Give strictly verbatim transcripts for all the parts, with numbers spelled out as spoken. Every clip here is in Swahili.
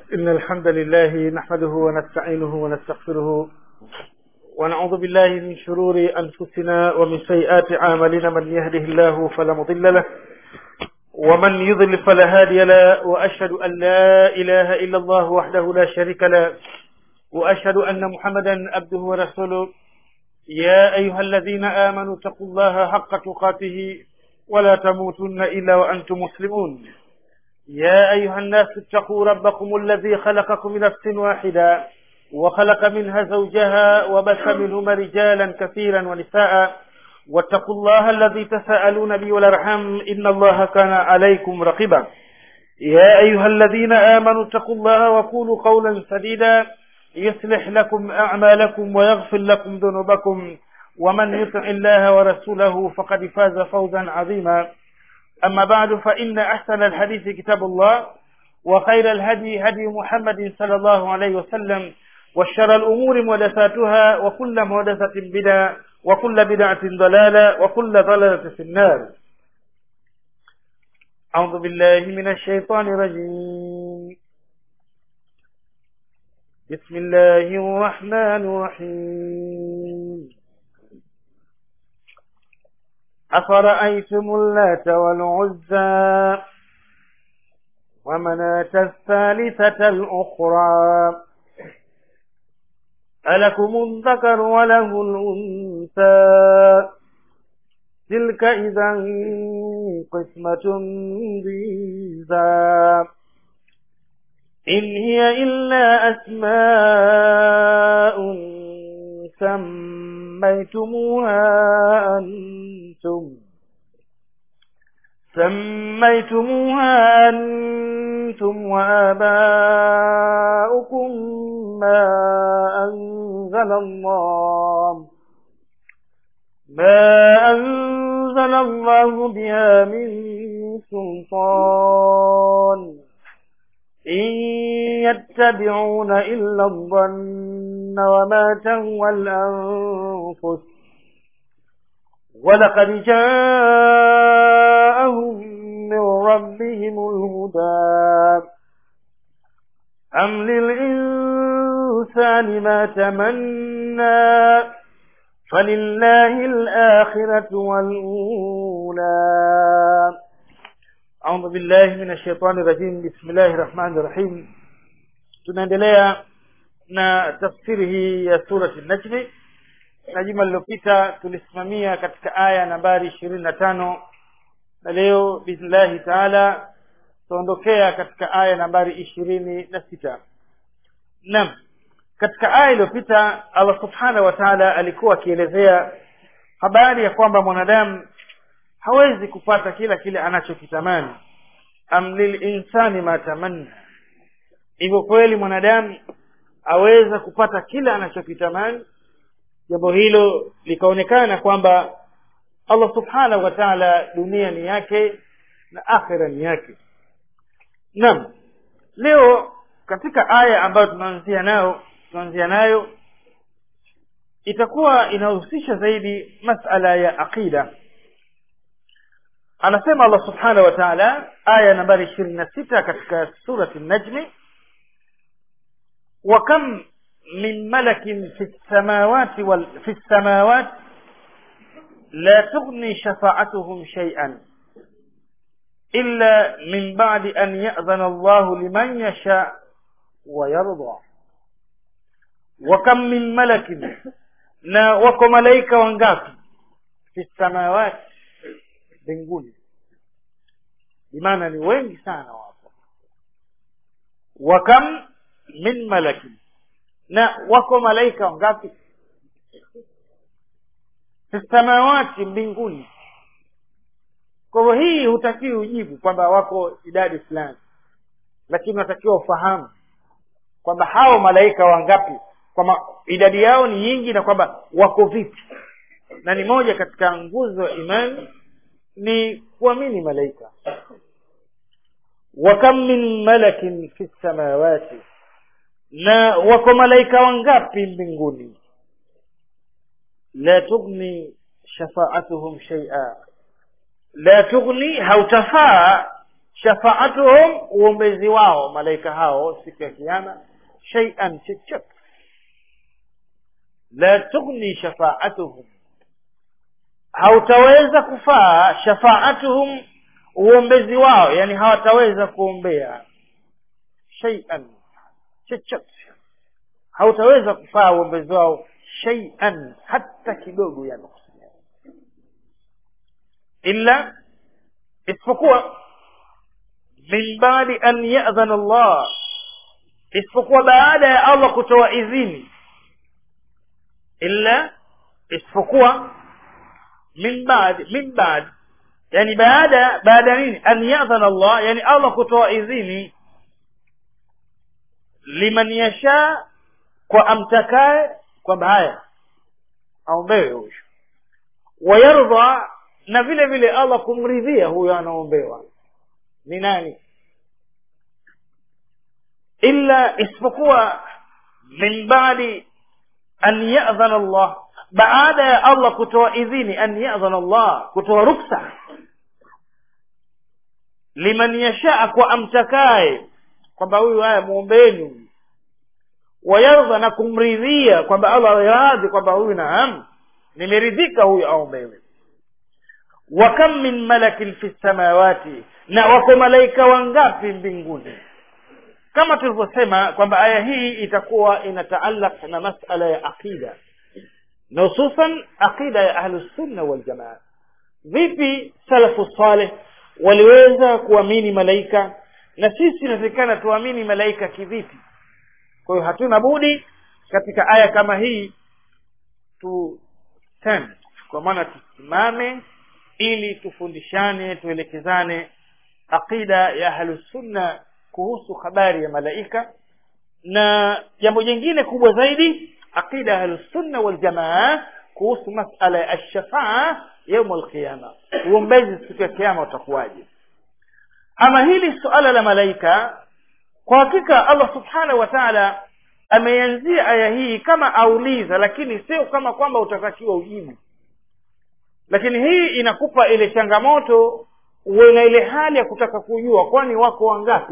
إن الحمد لله نحمده ونستعينه ونستغفره ونعوذ بالله من شرور أنفسنا ومن سيئات أعمالنا. من يهده الله فلا مضل له ومن يضلل فلا هادي له، وأشهد أن لا إله إلا الله وحده لا شريك له، وأشهد أن محمدا عبده ورسوله. يا أيها الذين آمنوا اتقوا الله حق تقاته ولا تموتن إلا وأنتم مسلمون. يا أيها الناس اتقوا ربكم الذي خلقكم من نفس واحدة وخلق منها زوجها وبث منهما رجالا كثيرا ونساء، واتقوا الله الذي تساءلون به والأرحام إن الله كان عليكم رقيبا. يا أيها الذين آمنوا اتقوا الله وقولوا قولا سديدا يصلح لكم أعمالكم ويغفر لكم ذنوبكم، ومن يطع الله ورسوله فقد فاز فوزا عظيما. أما بعد، فإن أحسن الحديث كتاب الله، وخير الهدي هدي محمد صلى الله عليه وسلم، وشر الأمور محدثاتها، وكل محدثة بدعة، وكل بدعة ضلالة، وكل ضلالة في النار. أعوذ بالله من الشيطان الرجيم. بسم الله الرحمن الرحيم. أفرأيتم اللات والعزى ومناة الثالثة الأخرى ألكم الذكر وله الأنثى تلك إذا قسمة ضيزى إن هي إلا أسماء سميتموها أنتم سميتموها أنتم وآباؤكم ما أنزل الله ما أنزل الله بها من سلطان إن يتبعون إلا الظن وما تهوى الأنفس ولقد جاءهم من ربهم الهدى أم للإنسان ما تمنى فلله الآخرة والأولى. أعوذ بالله من الشيطان الرجيم. بسم الله الرحمن الرحيم. Tunaendelea na tafsiri hii ya surati An-Najm. Na juma lililopita tulisimamia katika aya nambari ishirini na tano, na leo bismillah taala tuondokea katika aya nambari ishirini na sita. Naam, katika aya iliyopita Allah subhanahu wa ta'ala alikuwa akielezea habari ya kwamba mwanadamu hawezi kupata kila kile anachokitamani. Am lil insani ma tamanna, hivyo kweli mwanadamu aweza kupata kila anachokitamani. Jambo hilo likaonekana kwamba Allah subhanahu wa ta'ala dunia ni yake na akhira ni yake. Naam, leo katika aya ambayo tunaanzia nayo tunaanzia nayo itakuwa inahusisha zaidi masala ya aqida. Anasema Allah subhanahu wa ta'ala aya nambari ishirini na sita katika surati An-Najm, wa kam min malakin fi samawati wal fi samawati la tughni shafa'atuhum shay'an illa min ba'di an ya'dhana Allahu liman yasha wa yarda. Wa kam min malakin, na wako malaika wangapi, fi samawati, mbinguni, bimaana ni wengi sana wapo. Wa kam min malakin, na wako malaika wangapi, fi samawati, mbinguni. Kwa hivyo hii hutakiwi ujibu kwamba wako idadi fulani, lakini unatakiwa ufahamu kwamba hao malaika wangapi, kwamba idadi yao ni nyingi na kwamba wako vipi. Na ni moja katika nguzo ya imani ni kuamini malaika. Wa kam min malakin fi samawati, na wako malaika wangapi mbinguni, la tughni shafa'atuhum shay'a, la tughni, hautafaa shafaatuhum, uombezi wao malaika hao siku ya kiyama, shay'an chochote. La tughni shafaatuhum, hautaweza kufaa shafaatuhum, uombezi wao, yani hawataweza kuombea shay'an chochote, hautaweza kufaa uombezi wao shay'an hata kidogo, yani illa, isipokuwa min baadi an ya'dhana Allah, isipokuwa baada ya Allah kutoa idhini. Illa, isipokuwa min baadi, min baadi yani baada, baada nini? An ya'dhana Allah, yani Allah kutoa idhini liman yasha, kwa amtakaye kwamba haya aombewe huyo, wayardha, na vile vile Allah kumridhia huyo anaombewa. Ni nani? Illa, isipokuwa min baadi an ya'dhana Allah, baada ya Allah kutoa idhini, an ya'dhana Allah, kutoa ruksa liman yasha, kwa amtakaye kwamba huyu haya muombeeni, wayardha, na kumridhia kwamba Allah radhi kwamba huyu naam nimeridhika huyu aombewe. Wa kam min malakin fi samawati, na wako malaika wangapi mbinguni. Kama tulivyosema kwamba aya hii itakuwa inataallaq na masala ya aqida, na hususan aqida ya ahlus sunna wal jamaa. Vipi salafu salih waliweza kuamini malaika, na sisi inatakikana tuamini malaika kivipi? Kwa hiyo hatuna budi katika aya kama hii tu stand, kwa maana tusimame ili tufundishane, tuelekezane aqida ya ahlus sunna kuhusu habari ya malaika. Na jambo jingine kubwa zaidi, aqida ya ahlus sunna wal jamaa kuhusu masala ya ash-shafaa يوم القيامه, uombezi siku ya kiyama utakuwaje. Ama hili suala la malaika, kwa hakika Allah subhanahu wa ta'ala ameanzia aya hii kama auliza, lakini sio kama kwamba utatakiwa ujibu. Lakini hii inakupa ile changamoto, uwe na ile hali ya kutaka kujua kwani wako wangapi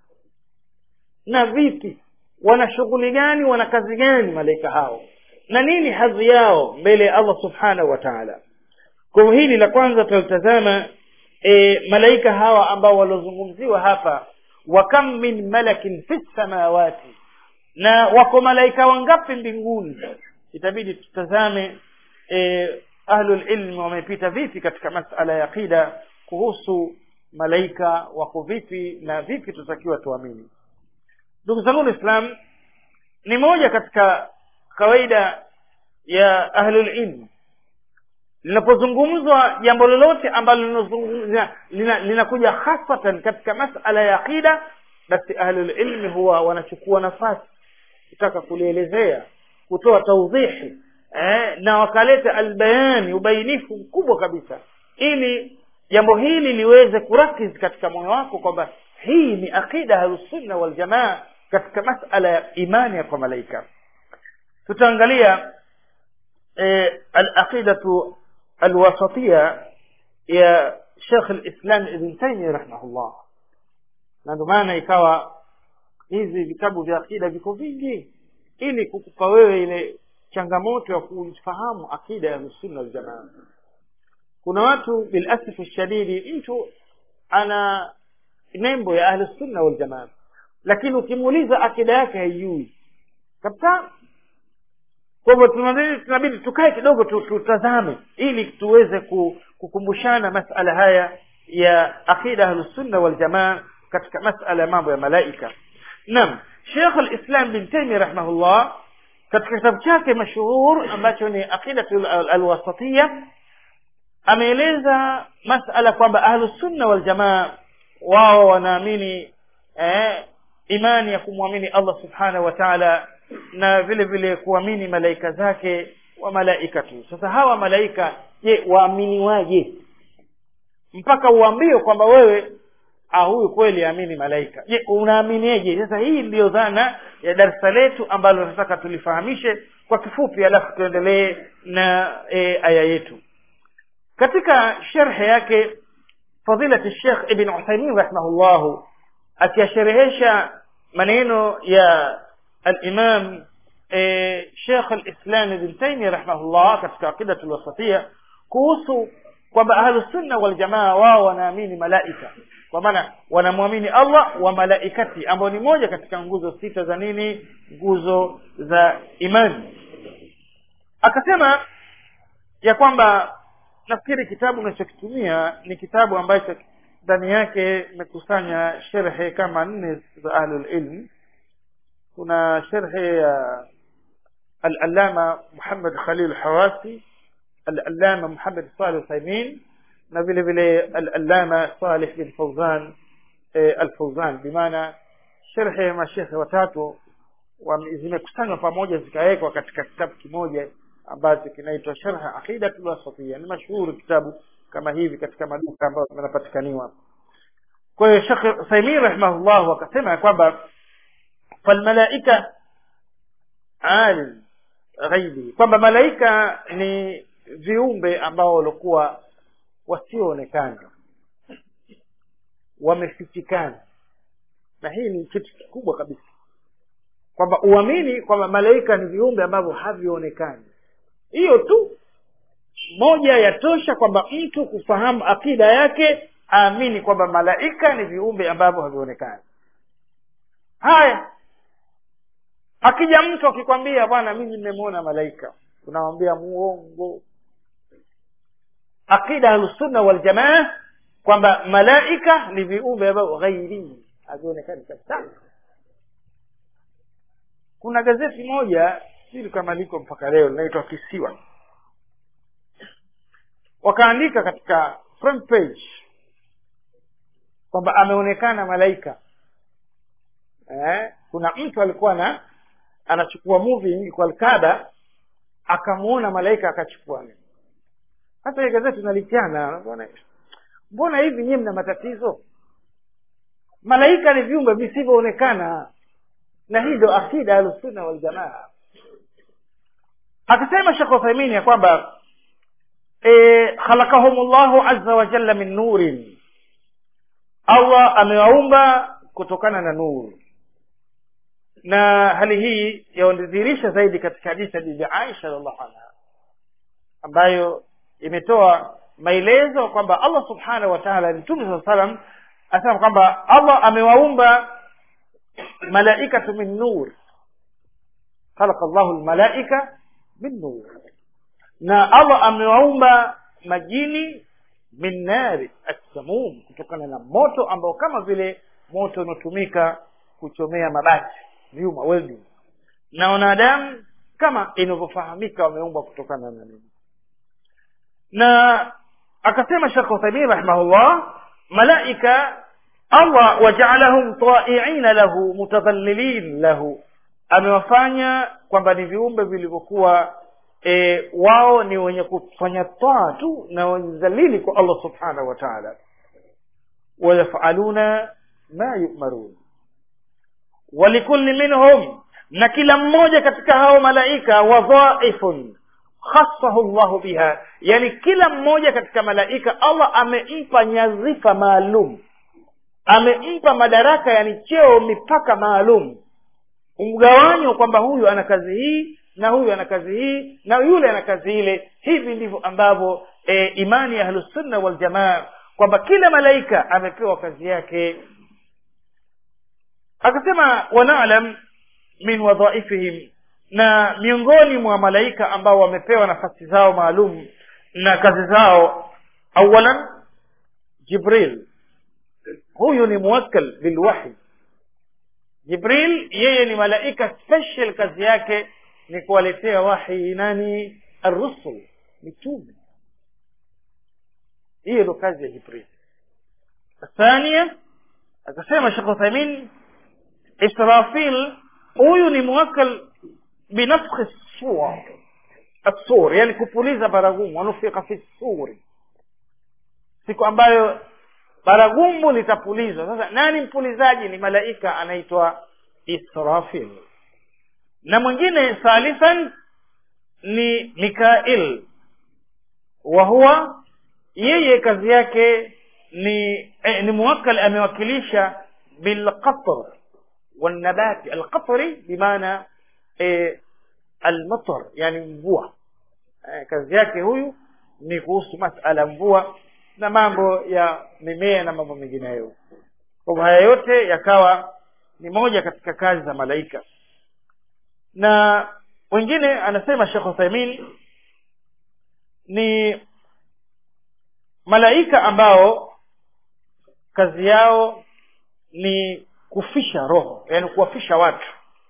na vipi, wana shughuli gani, wana kazi gani malaika hao, na nini hadhi yao mbele ya Allah subhanahu wa ta'ala. Kwa hili la kwanza tutazama e, malaika hawa ambao walozungumziwa hapa, wa kam min malakin fis samawati, na wako malaika wangapi mbinguni. Itabidi tutazame e, ahlul ilm wamepita vipi katika masala ya aqida kuhusu malaika wako vipi na vipi tutakiwa tuamini. Ndugu zangu Islam, ni moja katika kawaida ya ahlul ilm, linapozungumzwa jambo lolote ambalo linazungumzia linakuja hasatan katika masala ya aqida, basi ahlul ilmi huwa wanachukua nafasi kutaka kulielezea, kutoa tawdhihi eh, na wakaleta albayani, ubainifu mkubwa kabisa, ili jambo hili liweze kurakiz katika moyo wako kwamba hii ni aqida ahlus sunna wal jamaa katika masala ya imani kwa malaika. Tutaangalia eh, al-aqidatu al-wasatiyya ya Sheikh al-Islam Ibn Taymiyyah rahimahullah. Na ndio maana ikawa hizi vitabu vya aqida viko vingi ili kukupa wewe ile changamoto ya kufahamu aqida ya sunna wal jamaa. Kuna watu bil asf shadidi, mtu ana nembo ya ahli sunna wal jamaa, lakini ukimuuliza akida yake haijui kabisa. Kwa hivyo tunabidi tukae kidogo tutazame ili tuweze kukumbushana masala haya ya akida ahli sunna wal jamaa katika masala mambo ya malaika. Naam, Sheikh al-Islam bin Taymiyyah rahimahullah katika kitabu chake mashuhur ambacho ni Aqidatu al-Wasatiyya ameeleza masala kwamba ahlus sunna wal jamaa wao wanaamini eh, imani ya kumwamini Allah subhanahu wa ta'ala na vile vile kuamini malaika zake wa malaikatu. Sasa hawa malaika, je, waamini waje? Mpaka uambie kwamba wewe ah huyu kweli amini malaika. Je, unaaminije? Sasa hii ndio dhana ya darasa letu ambalo nataka tulifahamishe kwa kifupi, alafu tuendelee na e, aya yetu. Katika sharh yake fadilati Sheikh Ibn Uthaymeen rahimahullah akisherehesha maneno ya al-Imam e, Sheikh al-Islam Ibn Taymiyyah rahimahullah katika Aqidatul Wasatiyya kuhusu kwamba Ahlus Sunna wal Jamaa wao wanaamini malaika, kwa maana wanamwamini Allah wa malaikati ambao ni moja katika nguzo sita za nini, nguzo za imani. Akasema ya kwamba nafikiri kitabu ninachokitumia ni kitabu ambacho ndani yake imekusanya sharhe kama nne za ahlul ilm. Kuna sharhe ya al-Allama Muhammad Khalil Hawasi, al-Allama Muhammad Salih Al-Uthaymeen na vile vile al-Allama Salih bin Fawzan al-Fawzan, bimaana sharhe ya mashekhe watatu zimekusanywa pamoja zikawekwa katika kitabu kimoja ambacho kinaitwa Sharh Aqidatul Wasatiyya. Ni mashuhuri kitabu kama hivi katika maduka ambayo yanapatikaniwa. Kwa hiyo Sheikh Uthaymeen rahimahullah akasema kwamba fal malaika alim ghaibi, kwamba malaika ni viumbe ambao walikuwa wasioonekana, wamefichikana. Na hii ni kitu kikubwa kabisa, kwamba uamini kwamba malaika ni viumbe ambavyo havionekani. Hiyo tu moja yatosha kwamba mtu kufahamu akida yake, aamini kwamba malaika ni viumbe ambavyo havionekani. Haya, akija mtu akikwambia bwana mimi nimemuona malaika, unamwambia muongo. Akida Ahlus-Sunna wal Jamaa kwamba malaika ni viumbe ambavyo ghairi, havionekani kabisa. Kuna gazeti moja siri kama liko mpaka leo linaitwa Kisiwa, wakaandika katika front page kwamba ameonekana malaika. Eh, kuna mtu alikuwa na anachukua movie kwa Al-Kaaba, akamuona malaika akachukua. Hata ile gazeti nalikiana, mbona mbona hivi nyinyi mna matatizo? Malaika ni viumbe visivyoonekana, na hii ndio akida Ahlus-Sunna wal Jamaa. Akasema Sheikh Uthaymeen ya kwamba eh khalaqahumullahu azza wa jalla min nurin, Allah amewaumba kutokana na nuru. Na hali hii yaondhihirisha zaidi katika hadithi ya Bibi Aisha radhiallahu anha ambayo imetoa maelezo kwamba Allah subhanahu wa ta'ala, Mtume sallallahu alayhi wasallam asema kwamba Allah amewaumba malaikatu min nur, khalaqa Allahu al-malaika min nur, na Allah amewaumba majini min nari as-samum, kutokana na moto ambao kama vile moto unatumika kuchomea mabati, vyuma, welding. Na wanadamu kama inavyofahamika wameumbwa kutokana na nini. Na akasema Sheikh Uthaymeen rahimahullah, malaika Allah waja'alahum ta'i'ina lahu mutadhallilin lahu, amewafanya kwamba ni viumbe vilivyokuwa e, wao ni wenye kufanya taa tu na wenye dhalili kwa Allah subhanahu wa ta'ala. Wa yaf'aluna ma yu'marun, walikulli minhum, na kila mmoja katika hao malaika wadhaifun khassahu Allah biha, yani kila mmoja katika malaika Allah amempa nyadhifa maalum, amempa madaraka, yani cheo, mipaka maalum, umgawanyo kwamba huyu ana kazi hii na huyu ana kazi hii na yule ana kazi ile. Hivi ndivyo ambavyo e, imani ya Ahlus-Sunna wal Jamaa kwamba kila malaika amepewa kazi yake. Akasema wanaalam min wadhaifihim, na miongoni mwa malaika ambao wamepewa nafasi zao maalum na kazi zao, awalan Jibril, huyu ni muwakkal bil wahy. Jibril yeye ni malaika special, kazi yake ni kuwaletea wahi nani? Ar-rusul, mitume. Hiyo ndio kazi ya Jibril. Thania, akasema Sheikh Uthaymeen, Israfil huyu ni muwakkal binafkhi as-sur, as-sur yani kupuliza baragumu, anufika fi as-sur, siku ambayo baragumu litapulizwa. Sasa nani mpulizaji? Ni malaika anaitwa Israfil. Na mwingine thalithan ni Mikail, wa huwa yeye kazi yake ni eh, ni muwakkal amewakilisha bil qatr wal nabat. Al qatri bimaana eh, al matar, yani mvua. Eh, kazi yake huyu ni kuhusu masala mvua na mambo ya mimea na mambo mengineyo. Kwa haya yote yakawa ni moja katika kazi za malaika. Na wengine anasema Sheikh Uthaymeen ni malaika ambao kazi yao ni kufisha roho, yani kuwafisha watu.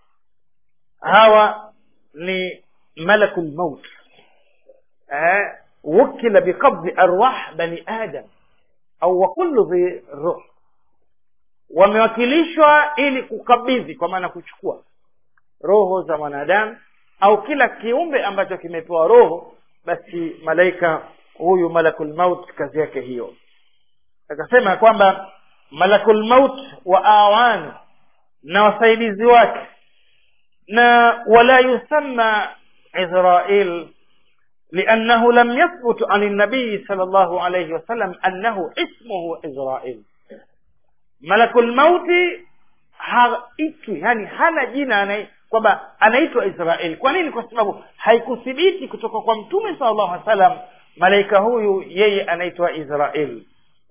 Hawa ni malakul maut, eh wukila biqabd arwah bani adam au wa kullu bi ruh. Wamewakilishwa ili kukabidhi, kwa maana kuchukua roho za wanadamu au kila kiumbe ambacho kimepewa roho, basi malaika huyu malakul maut kazi yake hiyo. Akasema kwamba malakul maut wa awan, na wasaidizi wake, na wala yusamma Israel لأنه لم يثبت عن النبي صلى الله عليه وسلم أنه اسمه إسرائيل. ملك الموت haitwi, yani hana jina ana kwamba anaitwa Israeli. Kwa nini? Kwa sababu haikuthibiti kutoka kwa Mtume sallallahu alaihi wasallam malaika huyu yeye anaitwa Israeli.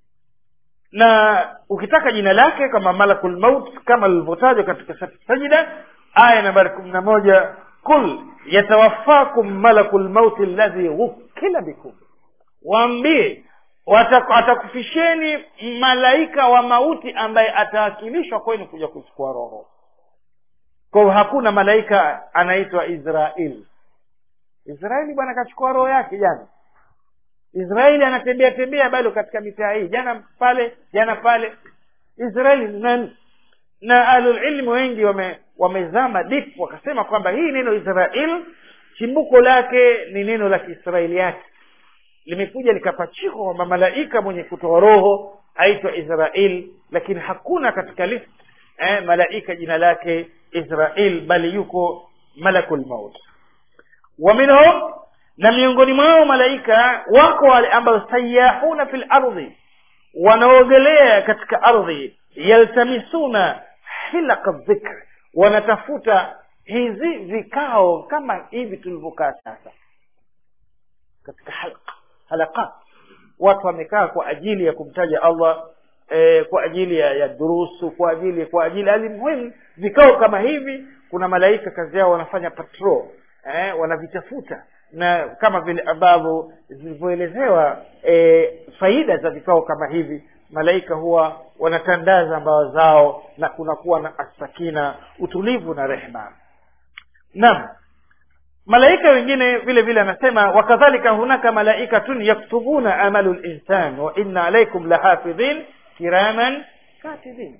Na ukitaka jina lake kama malakul maut kama lilivyotajwa katika Sajda aya nambari kumi na moja, kul yatawaffakum malakul maut alladhi wukila bikum, waambie atakufisheni malaika wa mauti ambaye atawakilishwa kwenu kuja kuchukua roho. Kwa hakuna malaika anaitwa Israeli. Israeli bwana kachukua roho yake jana. Israeli anatembea tembea bado katika mitaa hii, jana pale jana pale. Israeli ni nani? Na ahlul ilm wengi wame wamezama deep wakasema kwamba hii neno Israel chimbuko lake ni neno la Kiisraeliati, limekuja likapachikwa kwamba malaika mwenye kutoa roho aitwa Israel, lakini hakuna katika list eh, malaika jina lake Israel, bali yuko malakul maut. Wa minhum, na miongoni mwao malaika wako wale ambao sayahuna fil ardhi, wanaogelea katika ardhi, yaltamisuna hilqa dhikr, wanatafuta hizi vikao kama hivi tulivyokaa sasa katika halqa halaqat. Watu wamekaa kwa ajili ya kumtaja Allah, eh, kwa ajili ya, ya durusu, kwa ajili kwa ajili alimuhimu vikao kama hivi. Kuna malaika kazi yao wanafanya patrol, eh, wanavitafuta, na kama vile ambavyo zilivyoelezewa e, faida za vikao kama hivi, malaika huwa wanatandaza mbawa zao na kunakuwa na asakina, utulivu na rehema. Naam, malaika wengine vile vile anasema wakadhalika hunaka malaikatun yaktubuna amalul insan wa inna alaykum lahafidhin kiraman katibin.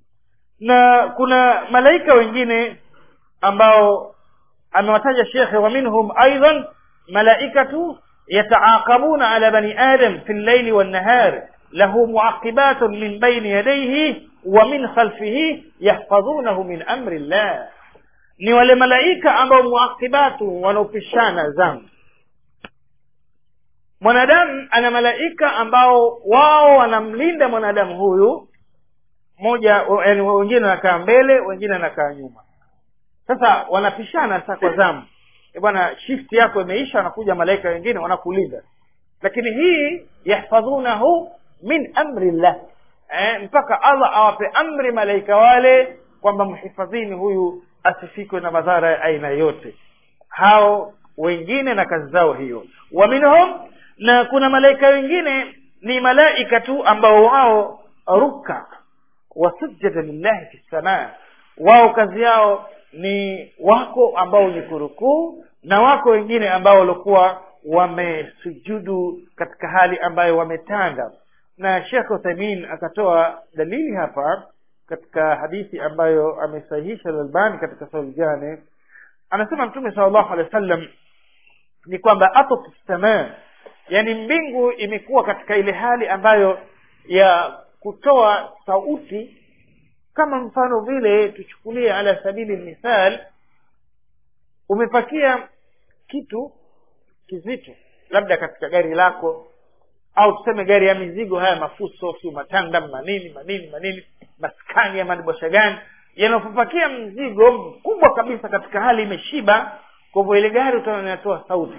Na kuna malaika wengine ambao amewataja shekhe, wa minhum aidan malaikatu yataaqabuna ala bani adam fi al-layli wan-nahar lahu muaqibatun min bayni yadayhi wa min khalfihi yahfazunahu min amri Allah. Ni wale malaika ambao muaqibatu wanaopishana zamu. Mwanadamu ana malaika ambao wao wanamlinda mwanadamu huyu, moja yani wengine wanakaa mbele, wengine wanakaa nyuma. Sasa wanapishana sasa kwa zamu. E bwana, shift yako imeisha, wanakuja malaika wengine wanakulinda. Lakini hii yahfadhunahu min amri Allah, eh, mpaka Allah awape amri malaika wale kwamba mhifadhini huyu asifikwe na madhara ya aina yote. Hao wengine na kazi zao hiyo. Wa minhum, na kuna malaika wengine ni malaika tu ambao wao ruka wasujada lillahi fi samaa. Wao kazi yao ni wako ambao ni kurukuu, na wako wengine ambao walikuwa wamesujudu katika hali ambayo wametanda. Na Sheikh Uthaymeen akatoa dalili hapa katika hadithi ambayo amesahihisha Al-Albani katika Sahih Jami. Anasema Mtume sallallahu alaihi wasallam ni kwamba atat as-samaa, yani mbingu imekuwa katika ile hali ambayo ya kutoa sauti, kama mfano vile tuchukulie ala sabili misal, umepakia kitu kizito labda katika gari lako au tuseme gari ya mizigo, haya mafuso sio matanda manini manini manini maskani ya madibosha gani yanapopakia mzigo mkubwa kabisa katika hali imeshiba, kwa hivyo ile gari utaona inatoa sauti.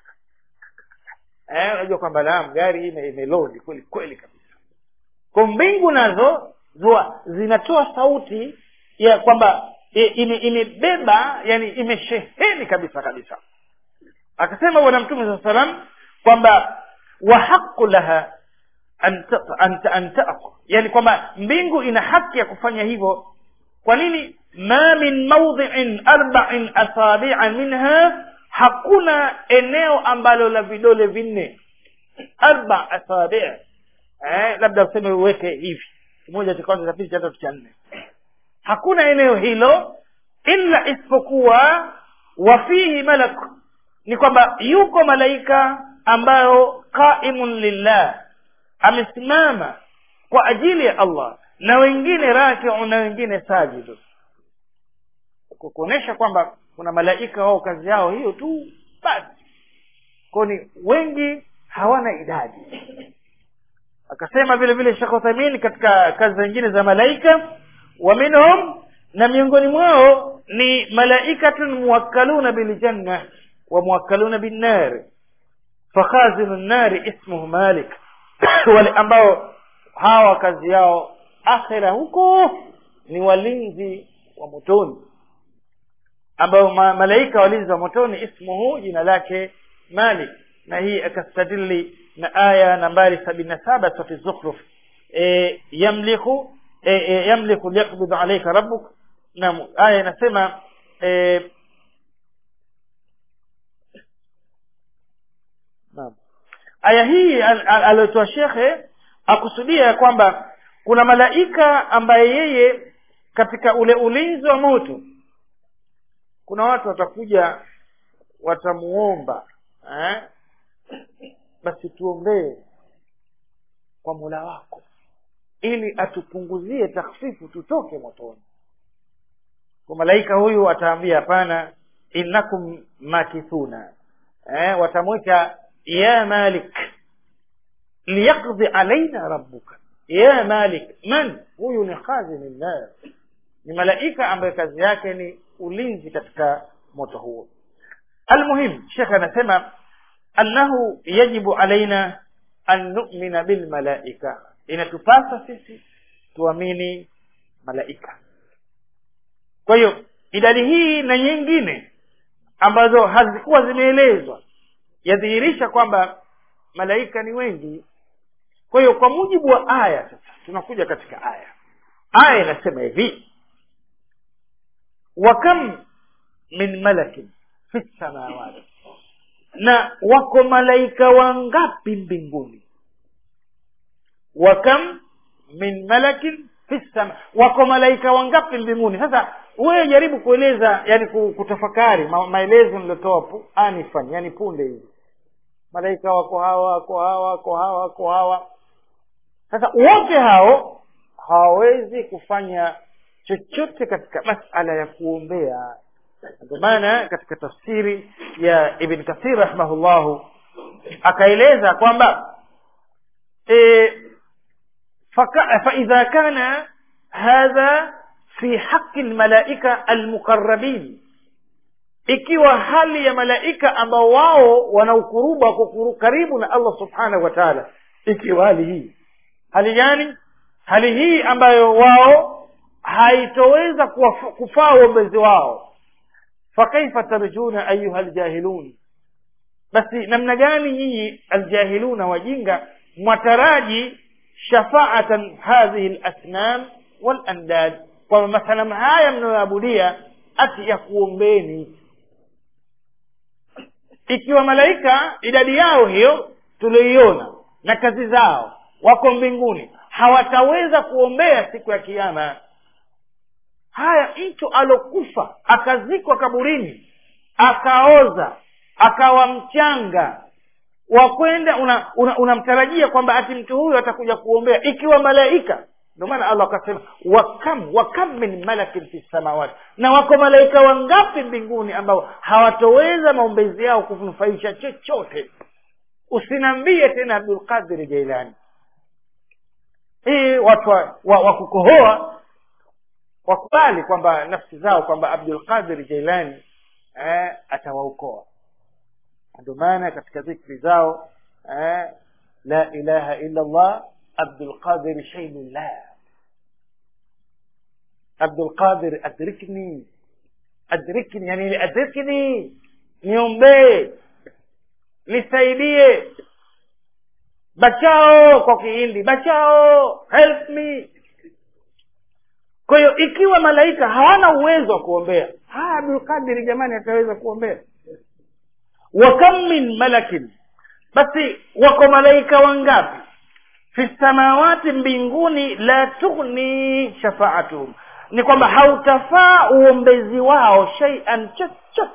Eh, unajua kwamba la gari ime imeload kweli kweli kabisa. Kwa mbingu nazo zua zinatoa sauti ya kwamba imebeba, yani imesheheni kabisa kabisa. Akasema bwana Mtume sallallahu alaihi wasallam kwamba wa haqqu laha anta anta anta, yani kwamba mbingu ina haki ya kufanya hivyo. Kwa nini? Ma min mawdhi'in arba'in asabi'a minha, hakuna eneo ambalo la vidole vinne, arba asabi', eh labda useme uweke hivi kimoja cha kwanza cha pili cha tatu cha nne, hakuna eneo hilo illa isipokuwa wafihi malak, ni kwamba yuko malaika ambayo qaimun lillah, amesimama kwa ajili ya Allah, na wengine raki'u na wengine sajidu, kuonesha kwamba kuna malaika wao kazi yao hiyo tu basi, kwani wengi hawana idadi. Akasema vile vile Sheikh Uthaymeen katika kazi zingine za malaika, wa minhum, na miongoni mwao ni malaikatun muwakkaluna bil janna wa muwakkaluna bin nar, fakhazinu an-nar ismuhu Malik, wale ambao hawa kazi yao akhira huko ni walinzi wa motoni, ambao ma, malaika walinzi wa motoni ismuhu, jina lake Malik. Na hii akastadili na aya nambari sabini na saba sura Az-Zukhruf, e, yamliku e, e, yamliku liyaqbid alayka rabbuk, na aya inasema e, naam, aya hii aliyotoa shekhe akusudia kwamba kuna malaika ambaye yeye katika ule ulinzi wa moto, kuna watu watakuja watamuomba, eh basi tuombee kwa Mola wako ili atupunguzie takhfifu tutoke motoni. Kwa malaika huyu ataambia hapana, innakum makithuna, eh watamwita ya Malik liyaqdi alaina rabbuka. Ya Malik, man huyu? Ni khazinillah, ni malaika ambaye kazi yake ni ulinzi katika moto huo. Almuhim, Sheikh anasema annahu yajibu alaina an nu'mina bil malaika, inatupasa sisi tuamini malaika. Kwa hiyo idadi hii na nyingine ambazo hazikuwa zimeelezwa yadhihirisha kwamba malaika ni wengi. Kwa hiyo kwa mujibu wa aya, sasa tunakuja katika aya. Aya inasema hivi: wa kam min malakin fi samawati, na wako malaika wangapi mbinguni. Wa kam min malakin fi sama, wako malaika wangapi mbinguni. Sasa wewe jaribu kueleza, yani kutafakari ma, maelezo nilotoa anifan, yani punde hivi, malaika wako hawa wako hawa wako hawa wako hawa. Sasa wote hao hawawezi kufanya chochote katika masala ya kuombea. Ndio maana katika tafsiri ya Ibn Kathir rahimahullah akaeleza kwamba e, fa idha kana hadha fi haqqi almalaika almuqarrabin, ikiwa hali ya malaika ambao wao wanaukuruba kwa karibu na Allah subhanahu wa ta'ala, ikiwa hali hii, hali gani? Hali hii ambayo wao haitoweza kufaa uombezi wao. Fakaifa tarjuna ayuha aljahilun, basi namna gani nyinyi aljahiluna wajinga mwataraji shafaatan hadhihi alasnam wal andad, kwa masanamu haya mnayoabudia ati ya kuombeni. Ikiwa malaika idadi yao hiyo tulioiona na kazi zao wako mbinguni, hawataweza kuombea siku ya kiyama. Haya, mtu alokufa akazikwa kaburini akaoza akawa mchanga, wakwenda unamtarajia una, una kwamba ati mtu huyu atakuja kuombea, ikiwa malaika. Ndio maana Allah akasema wakam wakam min malakin fi samawati, na wako malaika wangapi mbinguni ambao hawatoweza maombezi yao kunufaisha chochote. usinambie tena Abdul Qadir Jailani. Hii watu wa, wa, wa kukohoa wakubali kwamba nafsi zao kwamba Abdul Qadir Jailani eh, atawaokoa. Ndio maana katika dhikri zao eh, la ilaha illa Allah Abdul Qadir shaynullah, Abdul Qadir adrikni adrikni, yani adrikni, niombe, nisaidie, bachao kwa Kihindi, bachao, help me. Kwa hiyo ikiwa malaika hawana uwezo wa kuombea, ha Abdul Qadir jamani ataweza kuombea. Wa kam min malakin, basi wako malaika wangapi fi samawati, mbinguni, la tughni shafa'atuhum, ni kwamba hautafaa uombezi wao shay'an chochote.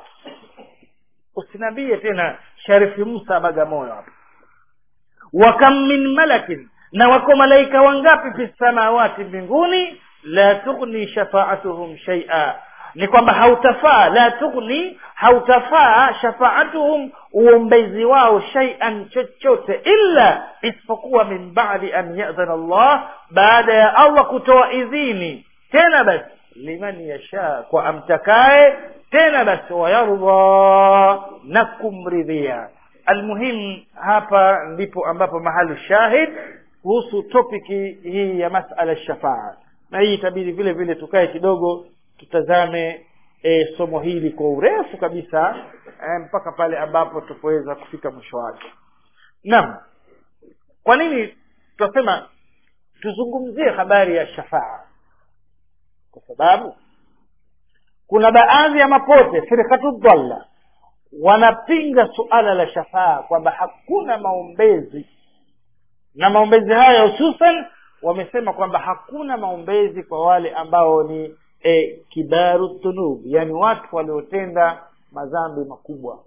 Usinabie tena Sharifi Musa Bagamoyo hapa. Wa kam min malakin, na wako malaika wangapi fi samawati, mbinguni, la tughni shafa'atuhum shay'a, ni kwamba hautafaa, la tughni, hautafaa shafa'atuhum, uombezi wao, shay'an chochote, illa, isipokuwa min ba'di an ya'dhana Allah, baada ya Allah kutoa idhini, tena basi liman yasha, kwa amtakaye, tena basi wayarda, na kumridhia. Almuhim, hapa ndipo ambapo mahali shahid kuhusu topiki hii ya masala shafaa. Na hii itabidi vile vile tukae kidogo tutazame e, somo hili kwa urefu kabisa e, mpaka pale ambapo tutaweza kufika mwisho wake. Naam, kwa nini tunasema tuzungumzie habari ya shafaa? Kwa sababu kuna baadhi ya mapote, firqatu dhalla, wanapinga suala la shafaa kwamba hakuna maombezi, na maombezi haya hususan wamesema kwamba hakuna maombezi kwa wale ambao ni e, kibaru dhunub, yani watu waliotenda madhambi makubwa.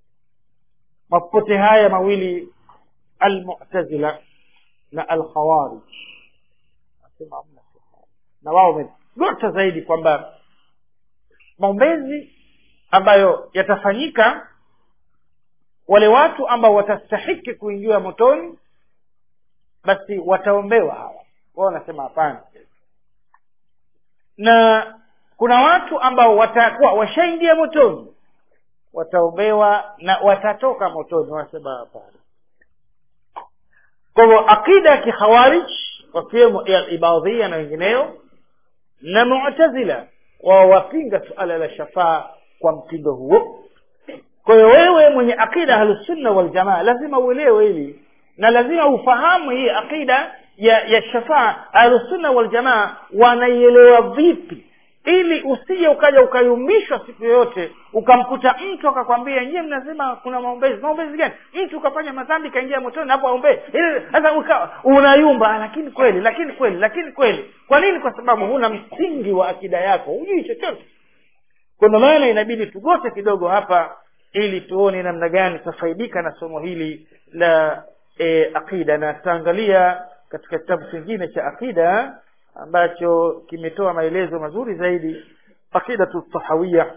Mapote haya mawili, al-Mu'tazila na al-Khawarij, nasema na wao wamegota zaidi kwamba maombezi ambayo yatafanyika wale watu ambao watastahiki kuingia motoni, basi wataombewa hawa. Wao wanasema hapana. Na kuna watu ambao watakuwa washaingia motoni, wataombewa na watatoka motoni, wanasema hapana. Kwa hivyo akida ya Kikhawarij, wakiwemo al-Ibadhiyya na wengineo, na Mu'tazila, wao wapinga suala la shafaa kwa mtindo huo. Kwa hiyo wewe mwenye akida Ahlus-Sunna wal Jamaa lazima uelewe hili, na lazima ufahamu hii akida ya ya shafaa. Ahlus-Sunna wal Jamaa wanaielewa vipi, ili usije ukaja ukayumbishwa siku yote ukamkuta mtu akakwambia nyinyi mnasema kuna maombezi. Maombezi gani? Mtu ukafanya madhambi kaingia motoni hapo aombe. Sasa unayumba, lakini kweli, lakini kweli, lakini kweli. Kwa nini? Kwa sababu huna msingi wa akida yako, hujui chochote. Kwa maana inabidi tugote kidogo hapa ili tuone namna gani tutafaidika na somo hili la e, akida. Na tutaangalia katika kitabu kingine cha akida ambacho kimetoa maelezo mazuri zaidi, Aqidatu Tahawiyya.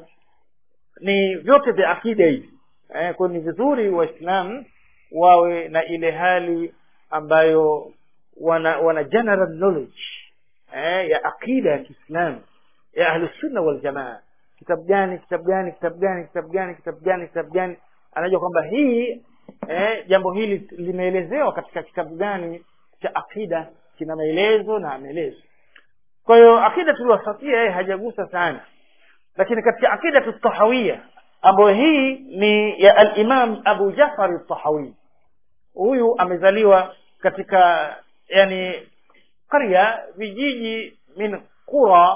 Ni vyote vya akida hivi eh, kwa ni vizuri Waislamu wawe na ile hali ambayo wana wana general knowledge eh, ya akida ya Kiislamu ya Ahlus-Sunna wal Jamaa. Kitabu gani kitabu gani kitabu gani kitabu gani kitabu gani kitabu gani, anajua kwamba hii eh, jambo hili limeelezewa katika kitabu gani cha akida, kina maelezo na maelezo. Kwa hiyo akida tuliwasatia yeye hajagusa sana, lakini katika akida Tahawiyya ambayo hii ni ya al-Imam Abu Ja'far al-Tahawi, huyu amezaliwa katika yani qarya, vijiji min qura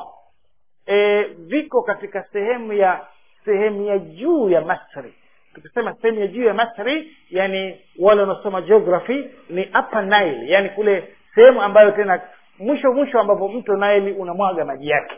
e, viko katika sehemu ya sehemu ya juu ya Masri. Tukisema sehemu ya juu ya Masri, yani wale wanasoma geography, ni Upper Nile, yani kule sehemu ambayo tena mwisho mwisho ambapo mto Nile unamwaga maji yake.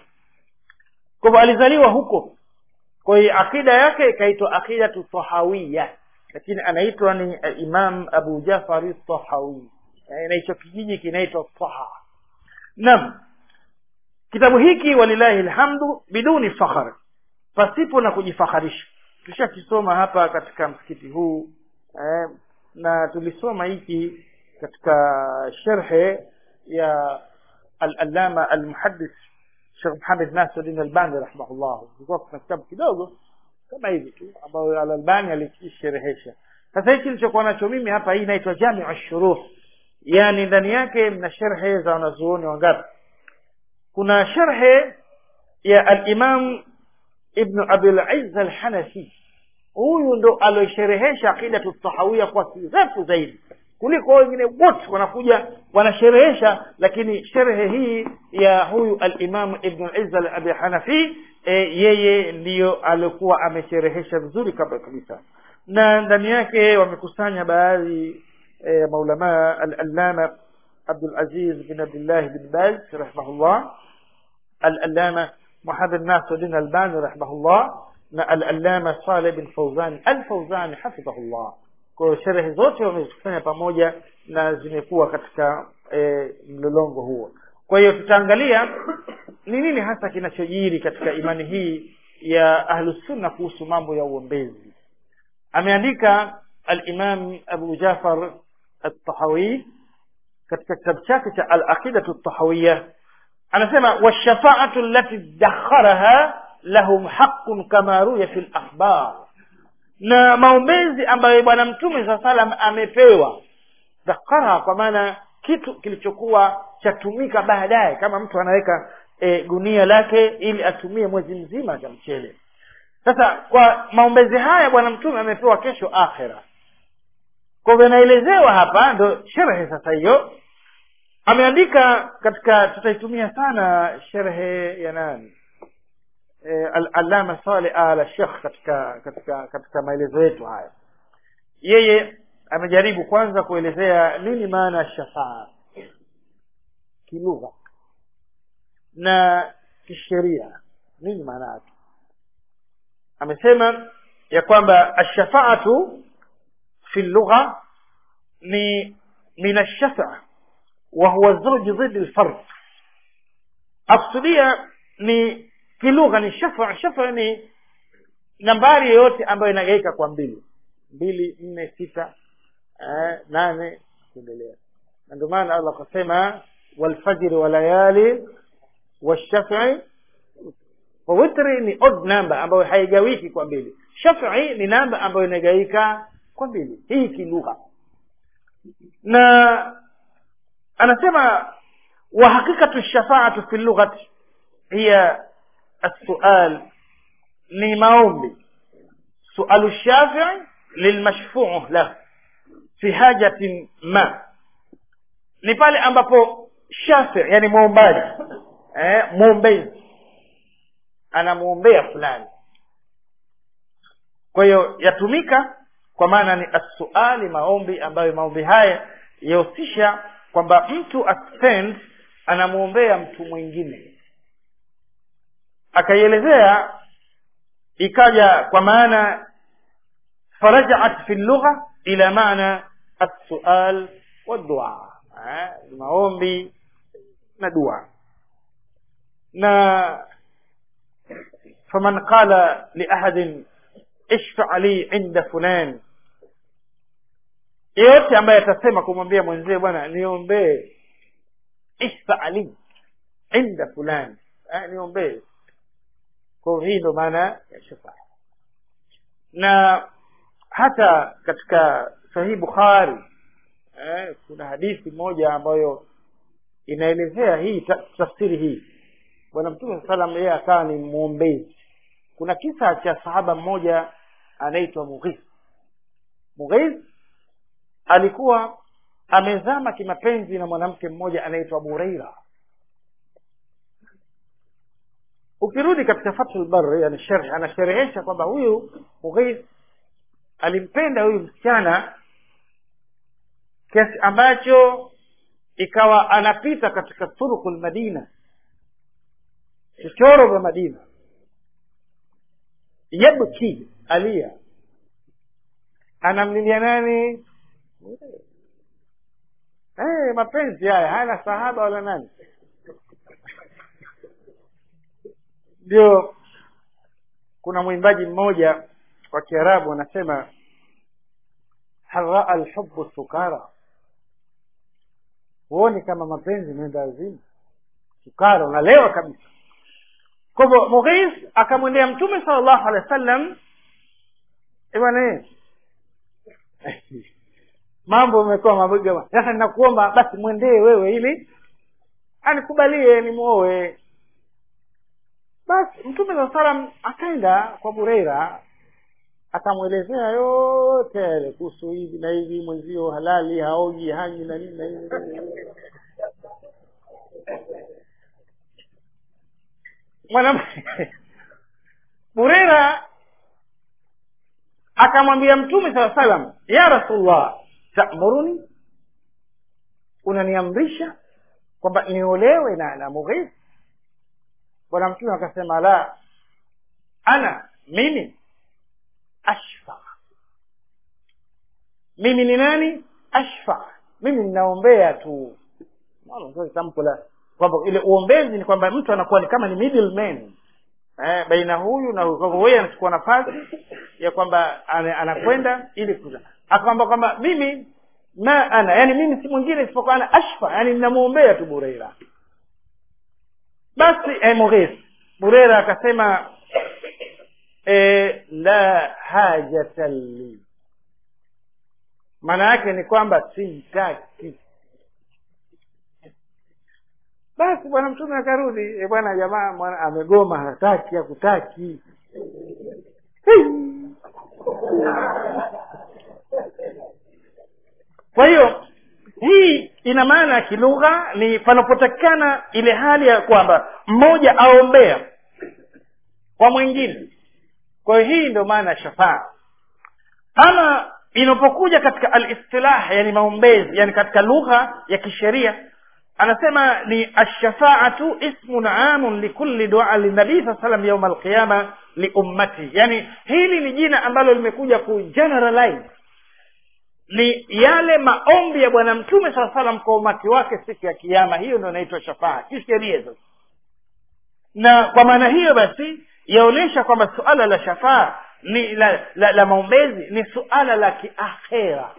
Kwa hivyo alizaliwa huko. Kwa hiyo akida yake ikaitwa Aqidatu Tahawiyya, lakini anaitwa ni Imam Abu Ja'far al-Tahawi, na hicho kijiji kinaitwa Taha. Naam, kitabu hiki walilahi alhamdu biduni fakhar, pasipo na kujifakharisha. Tushakisoma hapa katika msikiti huu eh, na tulisoma hiki katika sharhe ya al-allama al-muhaddith Sheikh Muhammad Nasiruddin Albani rahimahullah. Kulikuwa kuna kitabu kidogo kama hivi tu ambao al-Albani alikisherehesha. Sasa hiki nilichokuwa nacho mimi hapa, hii inaitwa Jami' ash-Shuruh, yani ndani yake mna sharhe za wanazuoni wangapi. Kuna sharhe ya al-Imam Ibn Abi al-Izz al-Hanafi, huyu ndo aliyosherehesha aqidatu at-tahawiyya kwa kirefu zaidi kuliko wengine wote wanakuja wanasherehesha, lakini sharhe hii ya huyu al-Imam Ibn al-Izz al-Hanafi e, yeye ndiyo alikuwa amesherehesha vizuri kabisa, na ndani yake wamekusanya baadhi ya e, maulama al-Allama Abdul Aziz bin Abdullah bin Baz rahimahullah, al-Allama Muhammad Nasiruddin Albani rahimahullah, na al-Allama Saleh bin Fawzan al-Fawzan hafidhahullah. Kwa sherehe zote wamezikusanya pamoja na zimekuwa katika e, mlolongo huo. Kwa hiyo tutaangalia ni nini hasa kinachojiri katika imani hii ya Ahlus Sunna kuhusu mambo ya uombezi. Ameandika al-Imam Abu Jafar at-Tahawi katika kitabu chake cha al-Aqidatu at-Tahawiyya, anasema wash-shafa'atu allati dakharaha lahum haqqun kama ruya fil akhbar, na maombezi ambayo bwana mtume sallallahu alayhi wasallam amepewa. Dakhara kwa maana kitu kilichokuwa chatumika baadaye, kama mtu anaweka e, gunia lake ili atumie mwezi mzima cha mchele. Sasa kwa maombezi haya bwana mtume amepewa kesho akhera. Kwa hivyo naelezewa hapa ndo sharhe. Sasa hiyo ameandika katika, tutaitumia sana sharhe ya nani e, al-Allama Saleh al-Sheikh katika katika katika maelezo yetu haya. Yeye amejaribu kwanza kuelezea nini maana ya shafaa kilugha na kisheria, nini maana yake. Amesema ya kwamba ash-shafa'atu fi lugha ni min ash-shafa' wa huwa zawj ضد al-fard. Aqsudia ni kilugha ni shafa'. Shafa' ni nambari yoyote ambayo inagaika kwa mbili, mbili, nne, sita, eh, nane kuendelea. Na ndio maana Allah akasema wal fajr wa layali wash-shaf'i wa witri, ni odd number ambayo haigawiki kwa mbili. Shaf'i ni namba ambayo inagaika kwa mbili. Hii kilugha. Na anasema wa hakikatu shafa'atu fi lughati hiya as-su'al, ni maombi. Su'alu shafi'i lilmashfu'u lahu fi hajatin ma, ni pale ambapo shafi' yani muombaji eh muombezi anamuombea fulani. Kwa hiyo yatumika kwa maana ni as-su'ali, maombi ambayo maombi haya yahusisha kwamba mtu ascend anamuombea mtu mwingine. Akaielezea ikaja kwa maana farajat fi lugha ila maana as-su'al wa dua, eh maombi na dua. Na faman qala li ahadin ishfa' li inda fulan, yote ambaye atasema kumwambia mwenzie bwana niombee, ishfa' li inda fulan, eh niombee. Kwa hii ndo maana ya shafa'a. Na hata katika Sahih Bukhari eh kuna hadithi moja ambayo inaelezea hii tafsiri hii. Bwana Mtume sallallahu alayhi wasallam yeye akawa ni muombezi. Kuna kisa cha sahaba mmoja anaitwa Mughith. Mughith alikuwa amezama kimapenzi na mwanamke mmoja anaitwa Buraira. Ukirudi katika Fathul Barri yani sharh, anasherehesha kwamba huyu Mughith alimpenda huyu msichana kiasi ambacho ikawa anapita katika turuqul Madina, vichoro vya Madina, yabki alia, anamlilia nani? Eh, mapenzi haya hana sahaba wala nani. Ndio kuna mwimbaji mmoja wa Kiarabu anasema hal al-hubbu sukara, huoni kama mapenzi mwenda azimu? Sukara, unalewa kabisa. Kwa hivyo Mughis akamwendea Mtume sallallahu alaihi wasallam, bwana mambo yamekuwa mabiga, sasa ninakuomba basi mwendee wewe ili anikubalie nimuoe. Basi Mtume sallallahu alaihi wasallam akaenda kwa Bureira, akamwelezea yote yale kuhusu hivi na hivi, mwenzio halali haoji hanyi na nini na nini. Mwanamke Bureira akamwambia Mtume sallallahu alaihi wasallam, ya Rasulullah, ta'muruni, unaniamrisha kwamba niolewe na na Mughis? Bwana Mtume akasema, la, ana mimi ashfa. Mimi ni nani? Ashfa. Mimi ninaombea tu. Maana ndio tamko la kwamba ile uombezi ni kwamba mtu anakuwa ni kama ni middleman eh, baina huyu na huyu. Kwa hivyo yeye anachukua nafasi ya kwamba anakwenda ili kuza. Akamwambia kwamba mimi ma ana, yani mimi si mwingine isipokuwa ana ashfa, yani ninamuombea tu Bureira. Basi eh, Mughis Bureira akasema eh, la hajata li, maana yake ni kwamba simtaki. Basi bwana Mtume akarudi, e bwana jamaa mwana amegoma, hataki, hakutaki. Kwa hiyo hii ina maana ya kilugha ni panapotakana ile hali ya kwamba mmoja aombea kwa mwingine. Kwa hiyo hii ndio maana ya shafaa. Ama inapokuja katika al-istilah, yani maombezi, yani katika lugha ya kisheria, anasema ni ash-shafa'atu ismun 'amun likulli du'a lin-nabi sallallahu alayhi wasallam yawm al-qiyama li ummati. Yani hili ni jina ambalo limekuja ku generalize ni yale maombi ya bwana Mtume sallallahu alayhi wasallam kwa umati wake siku ya kiyama. Hiyo ndio inaitwa shafa'a kisheria hizo. Na kwa maana hiyo basi yaonesha kwamba suala la shafa'a ni la, la, la maombezi ni suala la kiakhera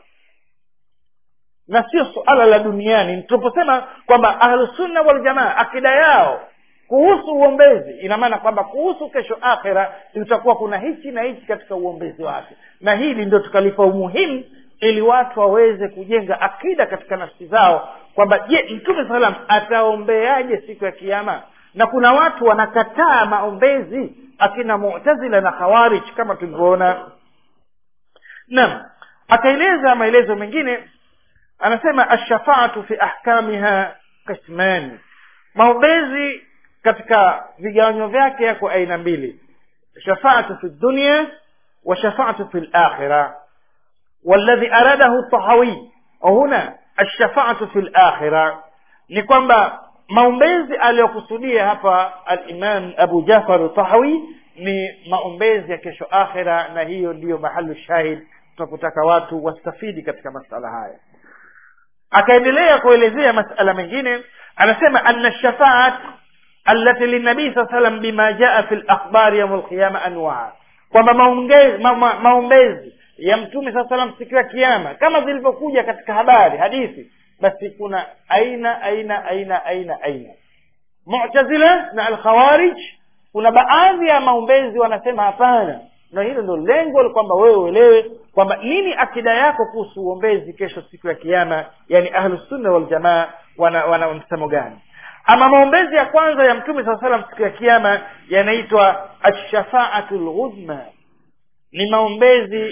na sio suala la duniani. Tunaposema kwamba Ahlus Sunna wal Jamaa akida yao kuhusu uombezi, ina maana kwamba kuhusu kesho akhera itakuwa kuna hichi na hichi katika uombezi wake. Na hili ndio tukalipa umuhimu ili watu waweze kujenga akida katika nafsi zao kwamba je, Mtume sallam ataombeaje siku ya kiyama? Na kuna watu wanakataa maombezi, akina Mu'tazila na Khawarij kama tulivyoona. Naam, akaeleza maelezo mengine, anasema ash-shafa'atu fi ahkamiha qisman. Maombezi katika vigawanyo vyake yako aina mbili, shafa'atu fi dunya wa shafa'atu fi al-akhirah. والذي أراده الطحاوي هنا الشفاعة في الآخرة ni kwamba maombezi aliyokusudia hapa al-Imam Abu Jafar al-Tahawi ni maombezi ya kesho akhira, na hiyo ndiyo mahalu shahid tunapotaka watu wastafidi katika masala haya. Akaendelea kuelezea masala mengine, anasema anna shafaat allati lin-nabi sallallahu alayhi wasallam bima jaa fi al-akhbar yawm al-qiyamah anwa', kwamba maombezi ma, ma, maombezi ya Mtume sallallahu alayhi wasallam siku ya kiyama kama zilivyokuja katika habari hadithi, basi kuna aina aina aina aina aina. Mu'tazila na al-Khawarij kuna baadhi ya maombezi wanasema hapana, na hilo ndio lengo kwamba wewe uelewe kwamba nini akida yako kuhusu uombezi kesho siku ya kiyama, yani Ahlus Sunna wal Jamaa wana wana msemo gani. Ama maombezi ya kwanza ya Mtume sallallahu alayhi wasallam siku ya kiyama yanaitwa ash-shafa'atul uzma, ni maombezi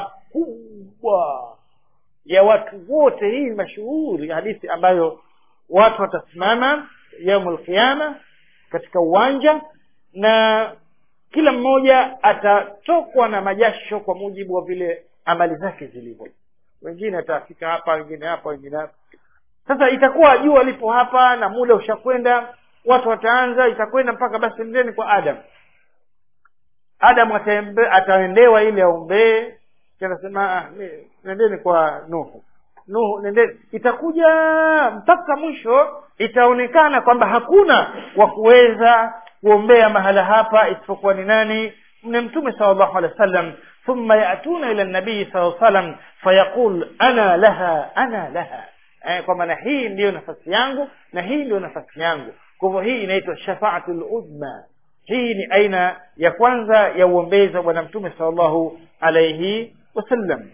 makubwa ya watu wote. Hii mashuhuri hadithi ambayo watu watasimama yaumul qiyama katika uwanja, na kila mmoja atatokwa na majasho kwa mujibu wa vile amali zake zilivyo. Wengine atafika hapa, wengine hapa, wengine hapa. Sasa itakuwa jua lipo hapa na muda ushakwenda, watu wataanza, itakwenda mpaka basi ndeni kwa Adam. Adam atembe, ataendewa ile aombee, anasema ah, nendeni kwa Nuhu. Nuhu nendeni, itakuja mpaka mwisho itaonekana kwamba hakuna wa kuweza kuombea mahala hapa isipokuwa ni nani? Ni Mtume sallallahu alaihi wasallam. thumma yatuna ila an-nabii sallallahu alayhi wasallam fayaqul ana laha ana laha, eh, kwa maana hii ndio nafasi yangu na hii ndio nafasi yangu. Kwa hivyo hii inaitwa shafaatul uzma. Hii ni aina ya kwanza ya uombezi wa bwana mtume sallallahu alayhi wasallam.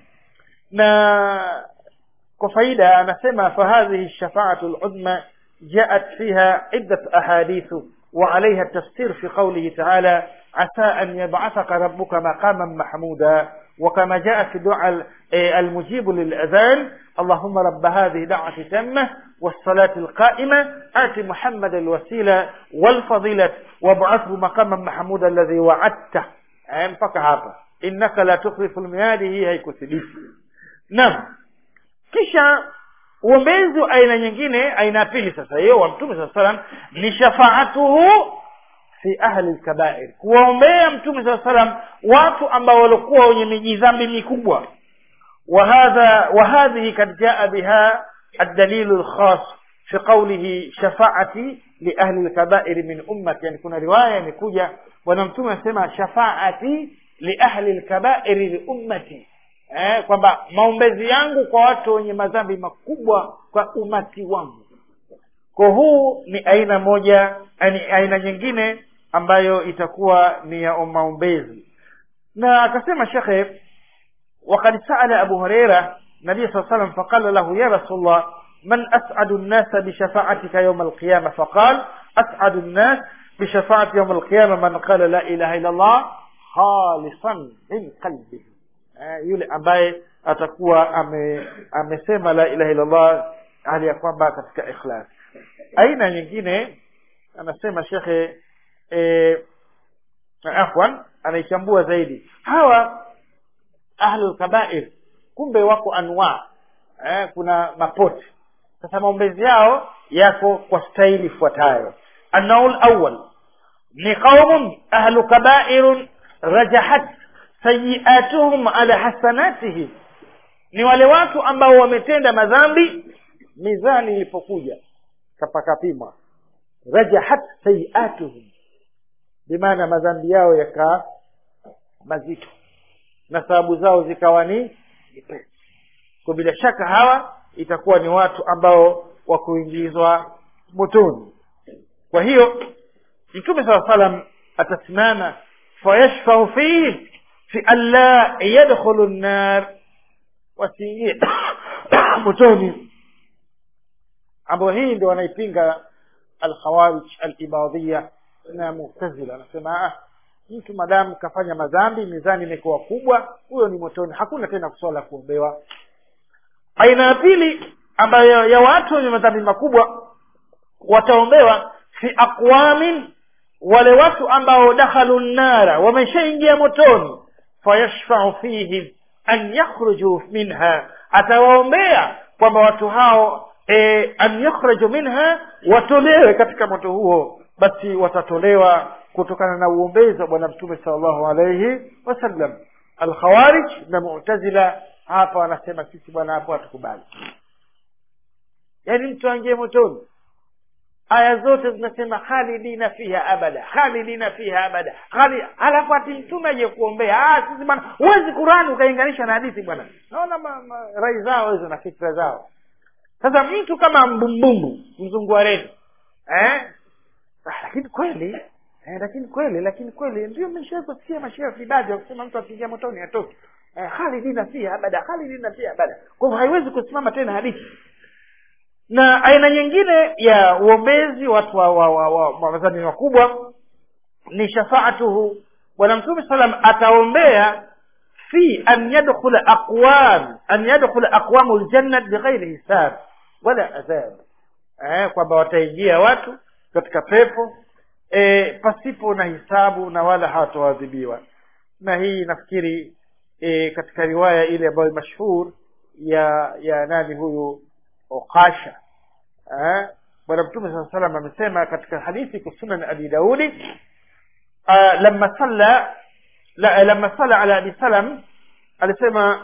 Na kwa faida anasema fa hadhihi shafaatul uzma jaat fiha iddat ahadith wa alayha tafsir fi qawlihi ta'ala asa an yab'athaka rabbuka maqaman mahmuda, وكما جاء في دعاء المجيب للأذان اللهم رب هذه دعوة تامة والصلاة القائمة آت محمد الوسيلة والفضيلة وابعثه مقاما محمودا الذي وعدته. mpaka hapa innaka la tukhlifu almiadi, hii haikuthibiti. Naam, kisha uombezi aina nyingine, aina pili sasa hiyo wa mtume sallallahu alayhi wasallam ni shafaatuhu fi ahli al-kaba'ir, kuombea mtume sallallahu alayhi wasallam watu ambao walikuwa wenye mijidhambi mikubwa. wa hadha wa hadhihi kad jaa biha ad-dalil al-khas fi qawlihi shafaati li ahli al-kaba'ir min ummati, yani kuna riwaya imekuja bwana mtume anasema shafaati li ahli al-kaba'ir li ummati, eh, kwamba maombezi yangu kwa watu wenye madhambi makubwa kwa umati wangu. Kwa huu ni aina moja, yani aina nyingine ambayo itakuwa ni ya maombezi. Na akasema shekhe وقد سأل أبو هريرة النبي صلى الله عليه وسلم فقال له يا رسول الله من أسعد الناس بشفاعتك يوم القيامة؟ فقال أسعد الناس بشفاعة يوم القيامة من قال لا إله إلا الله خالصا من قلبه. yule ambaye atakuwa ame amesema la ilaha illa Allah hali ya kwamba katika ikhlas. Aina nyingine anasema shekhe eh afwan anaichambua zaidi hawa ahlul kaba'ir, kumbe wako anwa, eh, kuna mapoti. Sasa maombezi yao yako kwa staili ifuatayo. An-naul awwal ni qaumun ahlu kaba'ir rajahat sayiatuhum ala hasanatihi, ni wale watu ambao wametenda madhambi, mizani ilipokuja kapakapima rajahat sayiatuhum, bimaana madhambi yao yaka mazito na sababu zao zikawa ni nyepesi. Kwa bila shaka hawa itakuwa ni watu ambao wa kuingizwa motoni. Kwa hiyo Mtume sallallahu alayhi wasallam atasimama fayashfa'u fihi fi alla yadkhulu an-nar, wasiingie motoni, ambao hii ndio wanaipinga al-khawarij al-ibadiyya na mu'tazila. Anasema ah, mtu madamu kafanya madhambi, mizani imekuwa kubwa, huyo ni motoni, hakuna tena kuswala kuombewa. Aina ya pili ambayo ya watu wenye madhambi makubwa wataombewa fi aqwamin, wale watu ambao dakhalu nara, wameshaingia motoni, fayashfa'u fihi an yakhruju minha, atawaombea kwamba watu hao e, an yakhruju minha, watolewe katika moto huo. Basi watatolewa kutokana na uombezi wa bwana mtume sallallahu alayhi wasallam. Al-khawarij na mu'tazila hapa wanasema sisi bwana hapo hatukubali, yani mtu aingie motoni. Aya zote zinasema khalidina fiha abada, khalidina fiha abada, khali, alafu ati mtume aje kuombea. Ah, sisi bwana, huwezi Qur'an ukainganisha na hadithi bwana. Naona rai zao hizo na fikra zao. Sasa mtu kama mbumbumbu mzungu wa reni, eh ah, lakini kweli eh, lakini kweli lakini kweli ndio mmeshakusikia mashairi vibadi wakisema mtu akiingia motoni atoke, eh, khalidina fiha abada, khalidina fiha abada. Kwa hivyo haiwezi kusimama tena hadithi. Na aina nyingine ya uombezi watu wa wa wa, wa madhambi makubwa ni shafaatuhu, bwana mtume sallam ataombea fi an yadkhula aqwam an yadkhula aqwamul jannah bighairi hisab wala adhab, eh, kwamba wataingia watu katika pepo e, pasipo na hisabu na wala hawataadhibiwa. Na hii nafikiri e, katika riwaya ile ambayo mashhur ya ya nani huyu Uqasha, eh, bwana mtume sallallahu alayhi wasallam amesema katika hadithi kwa sunan Abi Daudi, lamma salla la lamma salla ala Abi Salam, alisema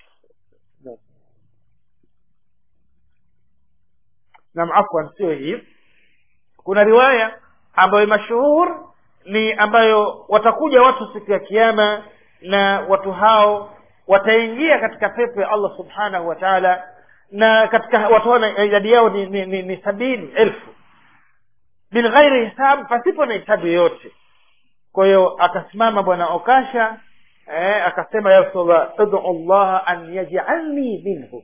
na afwan sio hii, kuna riwaya ambayo mashuhur ni ambayo watakuja watu siku ya kiyama na watu hao wataingia katika pepo ya Allah subhanahu wa ta'ala, na katika watu hao idadi yao ni, ni, ni, ni sabini elfu bil ghairi hisab, pasipo na hisabu yote. Kwa hiyo akasimama bwana Ukasha eh, akasema ya Rasulullah, ud'u Allah an yaj'alni minhu,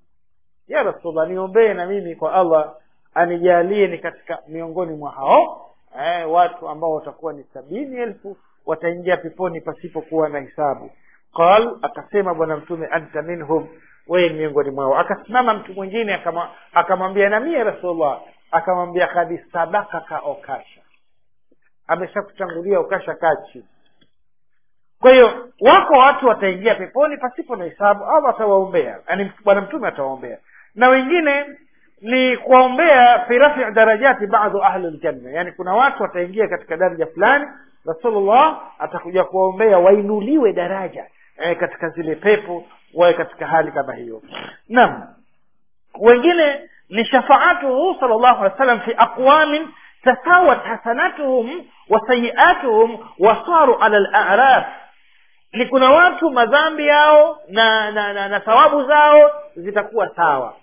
ya Rasulullah niombee na mimi kwa Allah anijalie ni katika miongoni mwa hao eh, watu ambao watakuwa ni sabini elfu wataingia peponi pasipo kuwa na hisabu. Qal, akasema bwana mtume, anta minhum, wewe miongoni mwao. Akasimama mtu mwingine akamwambia na mimi ya Rasulullah, akamwambia kad sabaka Ukasha, ameshakutangulia Ukasha kachi. Kwa hiyo wako watu wataingia peponi pasipo na hisabu, Allah atawaombea, yani bwana mtume atawaombea. Na wengine ni kuombea fi rafi' darajati baadhi ahli aljanna, yani kuna watu wataingia katika daraja fulani, Rasulullah atakuja kuombea wainuliwe daraja eh, katika zile pepo, wawe katika hali kama hiyo. Naam, wengine ni shafaatuhu sallallahu alaihi wasallam fi aqwamin tasawat hasanatuhum wa sayiatuhum wa saru ala al-a'raf. Ni kuna watu madhambi yao na na, na, na thawabu zao zitakuwa sawa,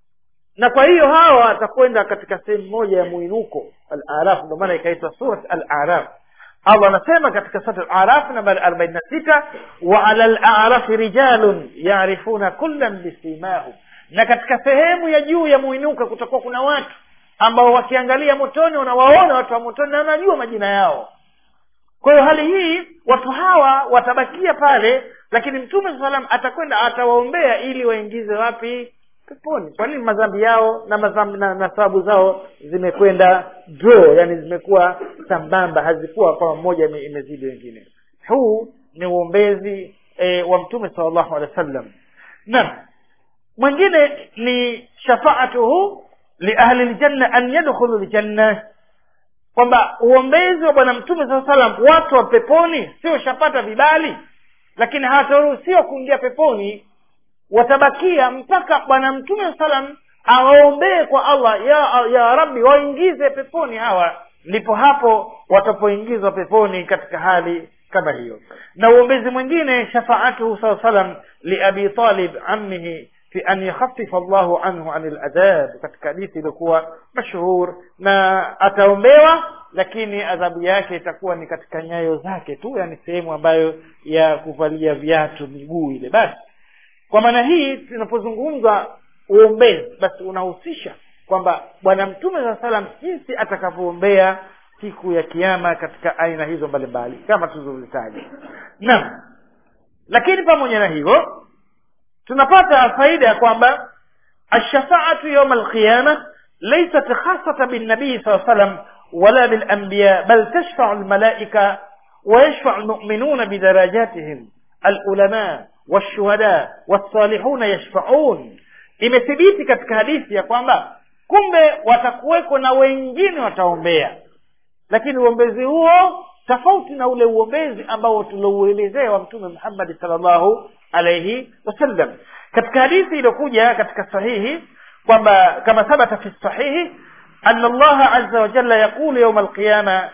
na kwa hiyo hawa watakwenda katika sehemu moja ya muinuko al-a'raf, ndio maana ikaitwa surat al-a'raf. Allah anasema katika sura al-a'raf namba arobaini na sita, wa ala al-a'raf rijalun ya'rifuna kullam bisimahum, na katika sehemu ya juu ya muinuka kutakuwa kuna watu ambao wakiangalia motoni wanawaona watu wa motoni na wanajua majina yao. Kwa hiyo hali hii watu hawa watabakia pale, lakini Mtume sallallahu alaihi wasallam atakwenda atawaombea ili waingize wapi? Peponi. Kwa nini? Madhambi yao na madhambi na, na sababu zao zimekwenda draw, yani zimekuwa sambamba, hazikuwa kwa mmoja imezidi wengine. Huu ni uombezi e, wa Mtume sallallahu alaihi wasallam. Na mwingine ni shafaatuhu li ahli aljanna an yadkhulu aljanna, kwamba uombezi wa bwana Mtume sallallahu alaihi wasallam, watu wa peponi sio shapata vibali, lakini hataruhusiwa kuingia peponi, watabakia mpaka bwana Mtume sallallahu alaihi wasallam awaombee kwa Allah, ya ya Rabbi waingize peponi hawa, ndipo hapo watapoingizwa peponi katika hali kama hiyo. Na uombezi mwingine shafaatuhu sallallahu alaihi wasallam li Abi Talib ammihi fi an yakhaffifa Allahu anhu anil adhab, katika hadithi ilikuwa mashhur, na ataombewa lakini adhabu yake itakuwa ni katika nyayo zake tu, yani sehemu ambayo ya kuvalia viatu, miguu ile. Basi kwa maana hii tunapozungumza uombezi, basi unahusisha kwamba bwana Mtume sallallahu alaihi wasallam jinsi atakavyoombea siku ya kiyama katika aina hizo mbalimbali kama tulizozitaja. Naam, lakini pamoja na hivyo tunapata faida ya kwamba ash-shafa'atu yawm al-qiyamah laysat khassatan bin-nabi sallallahu alayhi wasallam wala bil-anbiya, bal tashfa'u al-malaika wa yashfa'u al-mu'minuna bidarajatihim, al-ulama wash-shuhada was-salihuna yashfa'un. Imethibiti katika hadithi ya kwamba kumbe watakuweko na wengine wataombea, lakini uombezi huo tofauti na ule uombezi ambao tulouelezea wa Mtume Muhammad sallallahu alayhi wasallam. Katika hadithi iliyokuja katika sahihi kwamba kama thabata fi sahihi anna Allah azza wa jalla yaqulu yawm al-qiyamah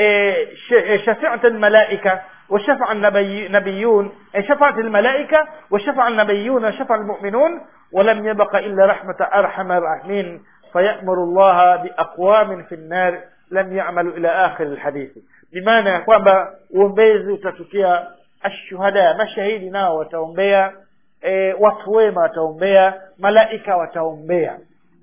shafi'at al-malaika wa shafa'a an-nabiyyun, shafa'at al-malaika wa shafa'a an-nabiyyun wa shafa'a al-mu'minun wa lam yabqa illa rahmatan arhamar rahimin fayamuru Allah bi aqwamin fi an-nar lam ya'malu ila akhir al-hadith. Bimaana kwamba uombezi utatukia ashuhada, mashahidi nao wataombea, e, watu wema wataombea, malaika wataombea.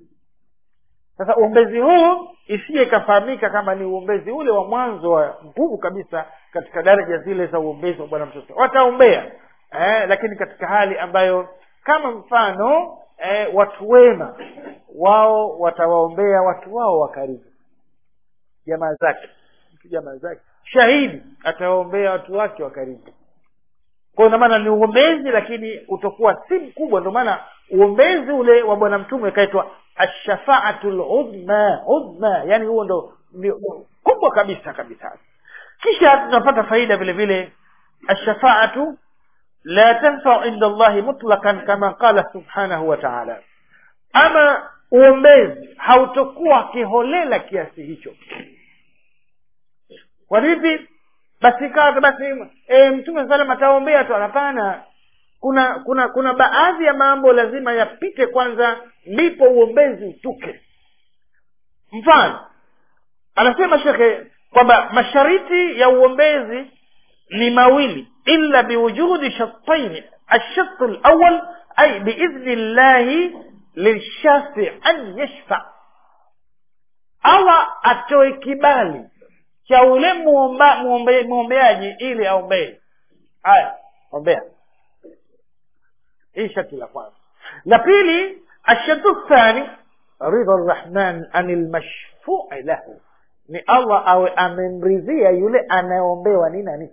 Sasa uombezi huu isije kafahamika kama ni uombezi ule wa mwanzo wa nguvu kabisa katika daraja zile za uombezi wa bwana Mtume. Wataombea eh, lakini katika hali ambayo kama mfano eh, watu wema wao watawaombea watu wao wa karibu, jamaa zake, jamaa zake. Shahidi atawaombea watu wake wa karibu. Kwa maana ni uombezi lakini utakuwa si mkubwa, ndio maana uombezi ule wa bwana Mtume kaitwa ash-shafa'atul uzma, uzma, yani huo ndo kubwa kabisa kabisa. Kisha tunapata faida vile vile, ash-shafa'atu la tanfa'u inda Allah mutlaqan kama qala subhanahu wa ta'ala, ama uombezi hautokuwa kiholela kiasi hicho. Kwa vipi? basi kaza basi e, Mtume sallam ataombea tu. Hapana, kuna kuna kuna baadhi ya mambo lazima yapite kwanza ndipo uombezi utuke. Mfano anasema shekhe kwamba mashariti ya uombezi ni mawili, illa biwujudi shartain. الشرط الأول أي بإذن الله للشافع أن يشفع. Allah atoe kibali cha ule muomba muombe, muombeaji ili aombee. Haya, ombea. Hii sharti la kwanza. La pili, الشرط الثاني رضا الرحمن عن المشفوع له. Ni Allah awe amemridhia yule anayeombewa ni nani.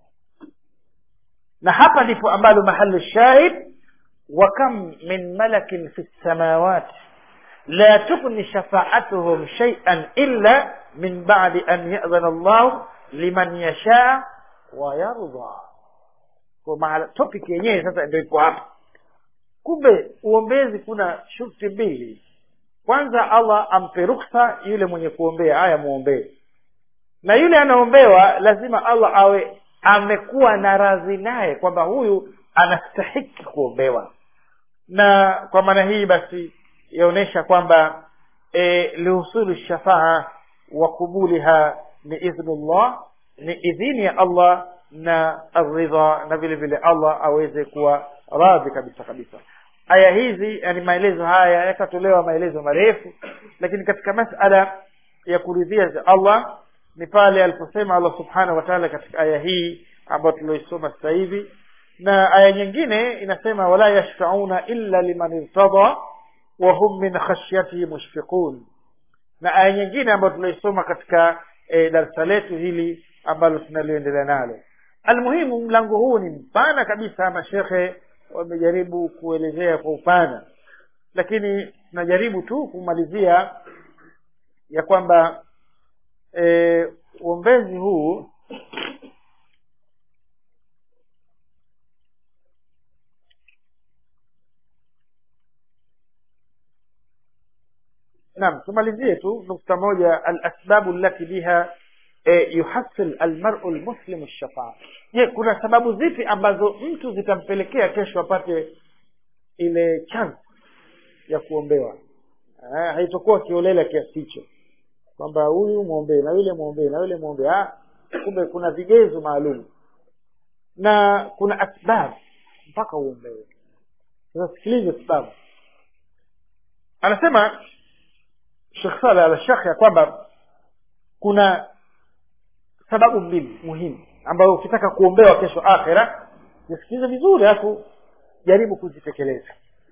Na hapa ndipo ambalo mahali shahid, wa kam min malakin fi samawati la tughni shafa'atuhum shay'an illa min ba'di an ya'dhana Allah liman yasha wa yarda. Kwa maana topic yenyewe sasa ndio iko hapa. Kumbe uombezi kuna shuruti mbili. Kwanza, Allah ampe ruhusa yule mwenye kuombea, haya muombee. Na yule anaombewa lazima Allah awe amekuwa na radhi naye kwamba huyu anastahiki kuombewa. Na kwa maana hii basi yaonesha kwamba e, liusulu shafaa wa kubuliha ni idhnullah, ni idhini ya Allah na aridha, na vile vile Allah aweze kuwa radhi kabisa kabisa. Aya hizi, yani maelezo haya yakatolewa maelezo marefu, lakini katika masala ya kuridhia za Allah ni pale aliposema Allah subhanahu wa ta'ala katika aya hii ambayo tuloisoma sasa hivi. Na aya nyingine inasema wala yashfa'una illa liman irtada wa hum min khashyatihi mushfiqun. Na aya nyingine ambayo tuloisoma katika e, darasa letu hili ambalo tunaloendelea nalo. Almuhimu, mlango huu ni mpana kabisa, mashekhe wamejaribu kuelezea kwa upana, lakini tunajaribu tu kumalizia ya kwamba e, uombezi huu naam, tumalizie tu nukta moja, al-asbabu allati biha e, yuhassil al-mar'u al-muslim ash-shafa'a. Je, kuna sababu zipi ambazo mtu zitampelekea kesho apate ile chance ya kuombewa? Ah, haitakuwa kiolela kiasi hicho kwamba huyu muombe na yule muombe na yule muombe. Ah, kumbe kuna vigezo maalum na kuna asbab mpaka uombewe. Sasa sikilize sababu. Anasema Sheikh Saleh al-Sheikh ya kwamba kuna sababu mbili muhimu ambazo ukitaka kuombewa kesho akhera, nisikilize vizuri hapo, jaribu kuzitekeleza.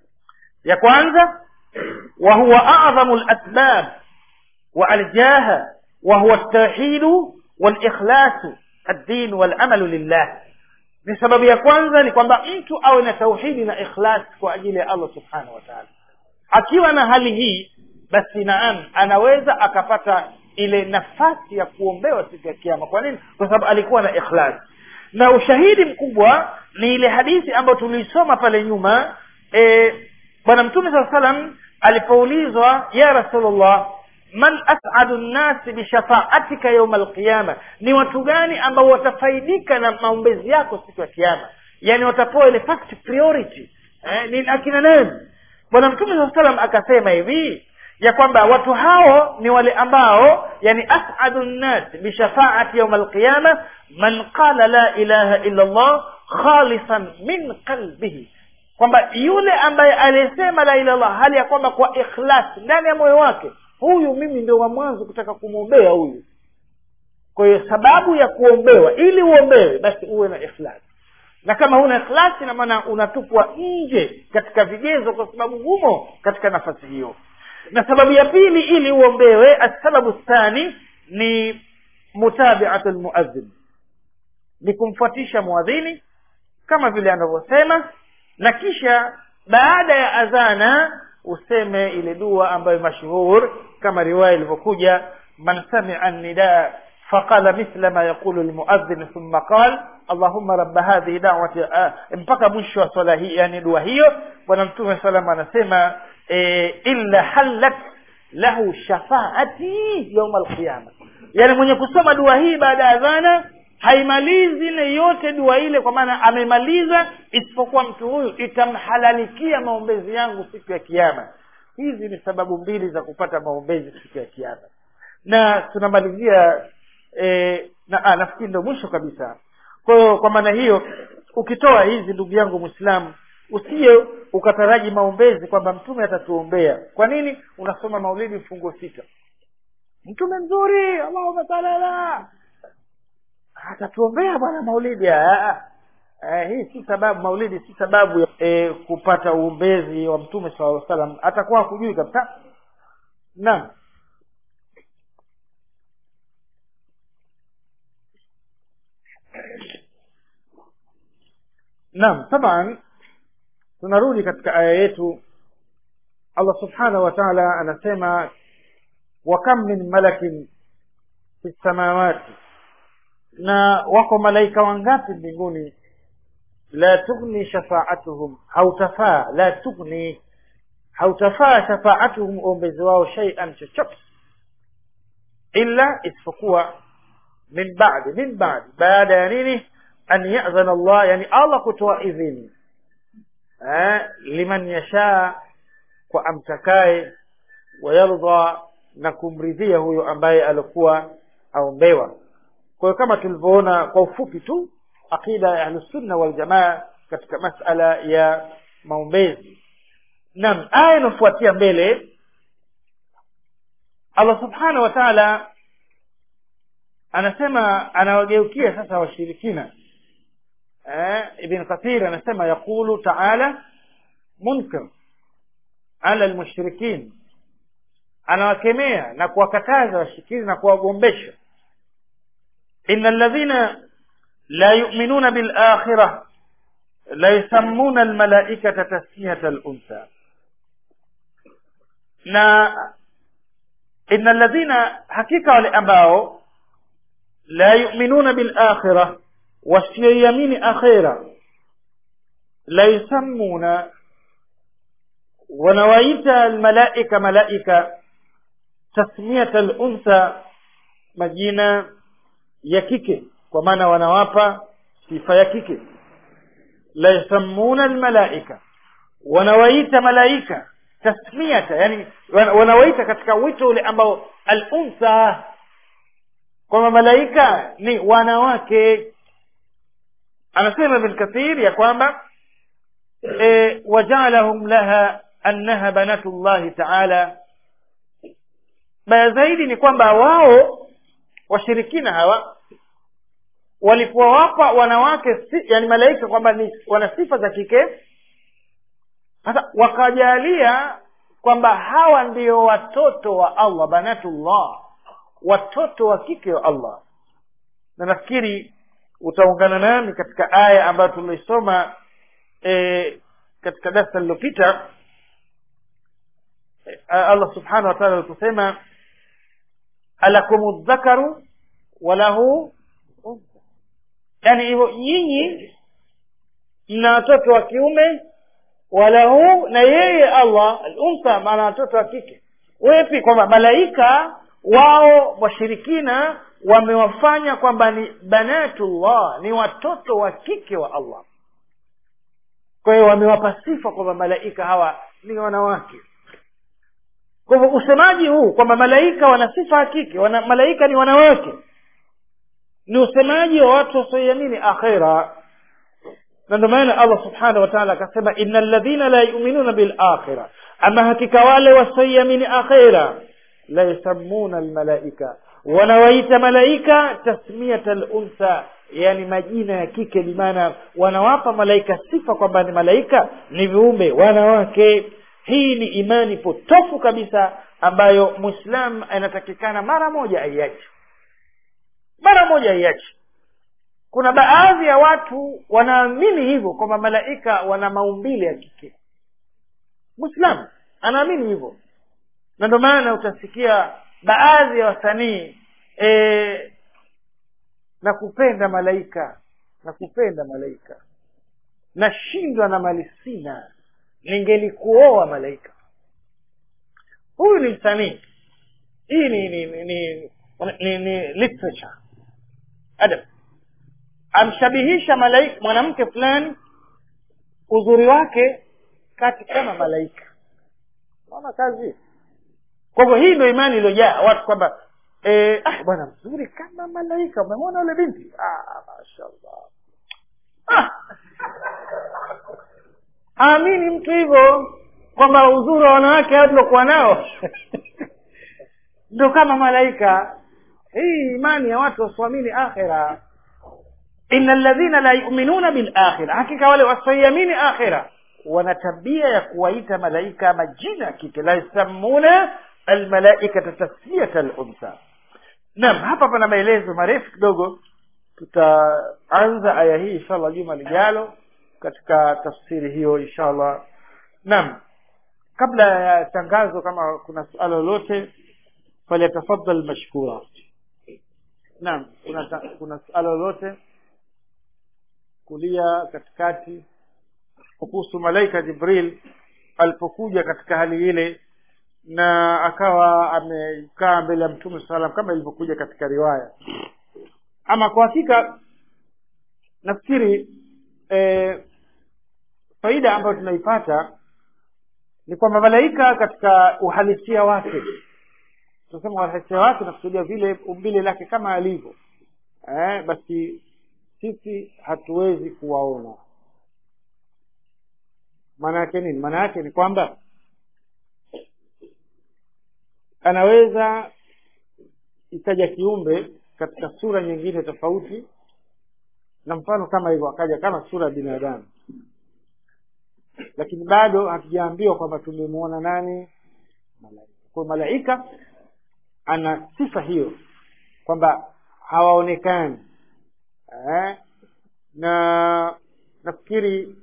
Ya kwanza, wa huwa a'zamu al-asbab wa al-jaha wa huwa at-tauhid wal-ikhlas ad-din wal-amal lillah. Ni sababu ya kwanza ni kwamba mtu awe na tauhidi na ikhlas kwa ajili ya Allah subhanahu wa ta'ala. Akiwa na hali hii, basi naam, anaweza akapata ile nafasi ya kuombewa siku ya kiyama. Kwa nini? Kwa sababu alikuwa na ikhlas. Na ushahidi mkubwa ni ile hadithi ambayo tulisoma pale nyuma. E, Bwana Mtume sallallahu alaihi wasallam alipoulizwa, ya Rasulullah, man as'adu an-nas bi shafa'atika yawm al-qiyama, ni watu gani ambao watafaidika na maombezi yako siku ya kiyama, yani watapewa ile first priority, eh, ni akina nani? Bwana Mtume sallallahu alaihi wasallam akasema hivi ya kwamba watu hao ni wale ambao yani as'adun nas bi shafa'ati yawm al-qiyama man qala la ilaha illa Allah khalisan min qalbihi, kwamba yule ambaye alisema la ilaha illa Allah hali ya kwamba kwa ikhlas ndani ya moyo wake, huyu mimi ndio wa mwanzo kutaka kumuombea huyu. Kwa hiyo sababu ya kuombewa, ili uombewe basi uwe na ikhlas. Na kama huna ikhlas, ina maana unatupwa nje katika vigezo, kwa sababu humo katika nafasi hiyo. Na sababu ya pili ili uombewe, as-sababu thani ni mutabi'atu al-muadhdhin, ni kumfuatisha muadhini kama vile anavyosema, na kisha baada ya adhana useme ile dua ambayo mashuhur kama riwaya ilivyokuja, man sami'a an-nidaa faqala mithla ma yaqulu al-muadhdhin thumma qala Allahumma rabb hadhihi da'wati, mpaka mwisho wa swala hii, yani dua hiyo. Bwana Mtume sallallahu alayhi wasallam anasema e, illa halat lahu shafa'ati yawm al-qiyamah, yani mwenye kusoma dua hii baada ya adhana, haimalizi ile yote dua ile, kwa maana amemaliza, isipokuwa mtu huyu itamhalalikia maombezi yangu siku ya kiyama. Hizi ni sababu mbili za kupata maombezi siku ya kiyama. Na tunamalizia e, na ah, nafikiri ndio mwisho kabisa. Kwa hiyo kwa maana hiyo, ukitoa hizi ndugu yangu Muislamu, usije ukataraji maombezi kwamba mtume atatuombea. Kwa nini? Unasoma maulidi mfungo sita, mtume mzuri Allahumma salala atatuombea bwana maulidi. Ah, eh, hii si sababu. Maulidi si sababu ya eh, kupata uombezi wa mtume sallallahu alaihi wasallam. Atakuwa kujui kabisa. Naam. Naam, taban tunarudi katika aya yetu. Allah subhanahu wa ta'ala anasema, wa kam min malakin fi samawati, na wako malaika wangapi mbinguni, la tughni shafa'atuhum, hautafaa, la tughni, hautafaa shafa'atuhum, ombezi wao, shay'an, chochote, illa, isipokuwa, min ba'di, min ba'di, baada ya nini? An ya'zana Allah, yani Allah kutoa idhini eh, liman yasha, kwa amtakaye, wayarda, na kumridhia huyo ambaye alikuwa aombewa. Kwa hiyo kama tulivyoona kwa ufupi tu akida ya Ahlus-Sunna wal Jamaa katika masala ya maombezi. Naam, aya inafuatia mbele, Allah subhanahu wa ta'ala anasema, anawageukia sasa washirikina. eh Ibn Kathir anasema, yaqulu ta'ala munkar ala almushrikin, anawakemea na kuwakataza washirikina na kuwagombesha, innal ladhina la yu'minuna bil akhirah la yusammuna al malaikata tasmiyata al untha, na innal ladhina, hakika wale ambao, la yu'minuna bil akhirah, wasiyamini akhira, la yusammuna, wanawaita al malaika, malaika, tasmiyata al untha, majina ya kike, kwa maana wanawapa sifa ya kike. La yusammuna al malaika, wanawaita malaika tasmiyata, yani wanawaita katika wito ule ambao al untha, kwa malaika ni wanawake. Anasema Ibn Kathir ya kwamba e, wajalahum laha annaha banatullahi ta'ala. Baya zaidi ni kwamba wao washirikina hawa walipowapa wanawake si, yani malaika kwamba ni wana sifa za kike, sasa wakajalia kwamba hawa ndio watoto wa Allah, banatullah, watoto wa kike wa Allah. Na nafikiri utaungana nami katika aya ambayo tumeisoma e, katika darasa lililopita. e, Allah subhanahu wa ta'ala aliposema, alakumudh dhakaru walahu untha, yani hivyo nyinyi mna watoto wa kiume, walahu, na yeye Allah al-untha, maana watoto wa kike. Wepi kwamba malaika wao washirikina wamewafanya kwamba ni banatullah, ni watoto wa kike wa Allah. Kwa hiyo wamewapa sifa kwamba malaika hawa ni wanawake. Kwa hivyo usemaji huu kwamba malaika wana sifa ya kike, wana malaika ni wanawake, ni usemaji wa watu wasioamini akhira. Na ndio maana Allah subhanahu wa ta'ala akasema, innal ladhina la yu'minuna bil akhirah, ama hakika wale wasioamini akhira, la yusammuna al malaika, wanawaita malaika tasmiyata al untha, yani majina ya kike, bimaana wanawapa malaika sifa kwamba ni malaika ni viumbe wanawake. Hii ni imani potofu kabisa ambayo Muislam anatakikana mara moja aiache, mara moja aiache. Kuna baadhi ya watu wanaamini hivyo kwamba malaika wana maumbile ya kike. Muislam anaamini hivyo, na ndio maana utasikia baadhi ya wasanii e, na kupenda malaika, na kupenda malaika, nashindwa na mali sina, ningelikuoa malaika. Huyu ni msanii. Hii ni ni ni, ni, ni, ni literature, adab. amshabihisha malaika mwanamke fulani uzuri wake kati kama malaika. Unaona kazi? Kwa hivyo hii ndio imani iliyojaa watu kwamba eh ah bwana mzuri kama malaika. Umemwona yule binti? Ah mashaallah. Ah. Amini mtu hivyo kwamba uzuri wa wanawake hao tuliokuwa nao ndio kama malaika. Hii imani ya watu wasioamini akhira. Innal ladhina la yu'minuna bil akhirah, hakika wale wasioamini akhira wana tabia ya kuwaita malaika majina kike. La yasamuna al malaikata tasfiyata al unsa. Naam, hapa pana maelezo marefu kidogo. Tutaanza aya hii inshallah juma lijalo katika tafsiri hiyo inshallah. Naam, kabla ya tangazo kama kuna swali lolote falyatafaddal mashkura. Naam, kuna kuna swali lolote kulia katikati kuhusu malaika Jibril alipokuja katika hali ile na akawa amekaa mbele ya Mtume sallam kama ilivyokuja katika riwaya. Ama kwa hakika nafikiri eh, faida ambayo tunaipata ni kwamba malaika katika uhalisia wake, tunasema uhalisia wake nakusudia vile umbile lake kama alivyo, eh basi sisi hatuwezi kuwaona. Maana yake nini? Maana yake ni kwamba anaweza ikaja kiumbe katika sura nyingine tofauti, na mfano kama hivyo akaja kama sura ya binadamu, lakini bado hatujaambiwa kwamba tumemuona nani malaika. Kwa malaika ana sifa hiyo kwamba hawaonekani. Eh, na nafikiri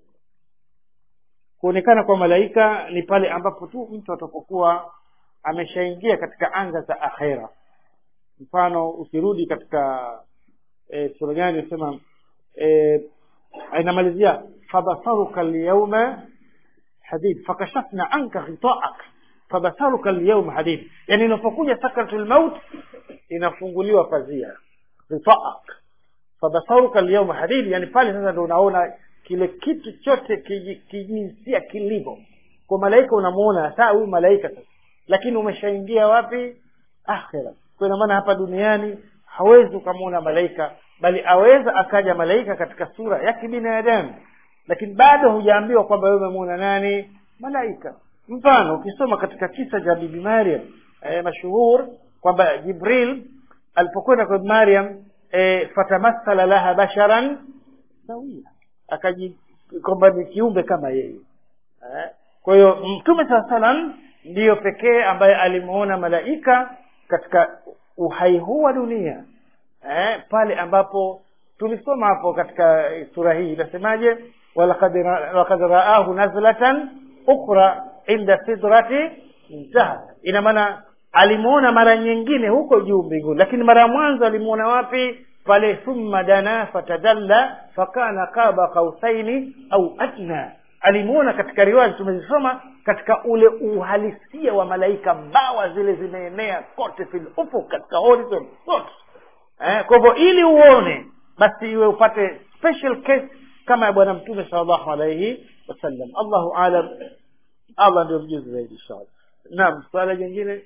kuonekana kwa malaika ni pale ambapo tu mtu atakokuwa ameshaingia katika anga za akhera. Mfano ukirudi katika e, sura gani inasema eh inamalizia fabasaruka al-yawma hadid fakashafna anka ghita'ak fabasaruka al-yawma hadid, yani unapokuja sakaratul maut inafunguliwa pazia ghita'ak fabasaruka al-yawma hadid, yani pale sasa ndio unaona kile kitu chote kijinsia kilivyo. Kwa malaika unamuona sasa huyu malaika sasa, lakini umeshaingia wapi? Akhera. Kwa maana hapa duniani hawezi kumuona malaika, bali aweza akaja malaika katika sura ya kibinadamu, lakini bado hujaambiwa kwamba wewe umemuona nani malaika. Mfano ukisoma katika kisa cha Bibi Maryam eh, mashuhur kwamba Jibril alipokwenda kwa Maryam eh, fatamassala laha basharan sawia, akaji kwamba ni kiumbe kama yeye. Eh, kwa hiyo Mtume sallam ndiyo pekee ambaye alimuona malaika katika uhai huu wa dunia. Eh, pale ambapo tulisoma hapo katika sura hii inasemaje, walaqad walaqad raahu nazlatan ukhra inda sidrati muntaha. Ina maana alimuona mara nyingine huko juu mbinguni, lakini mara ya mwanzo alimuona wapi? Pale thumma dana fatadalla fakana qaba qausaini au adna. Alimuona katika riwaya tumezisoma katika ule uhalisia wa malaika, bawa zile zimeenea kote fil ufuq katika horizon kote. Eh, kwa hivyo ili uone basi iwe upate special case kama ya bwana Mtume sallallahu alayhi wasallam. Allahu aalam, Allah ndio mjuzi zaidi inshallah. Naam, swala jingine.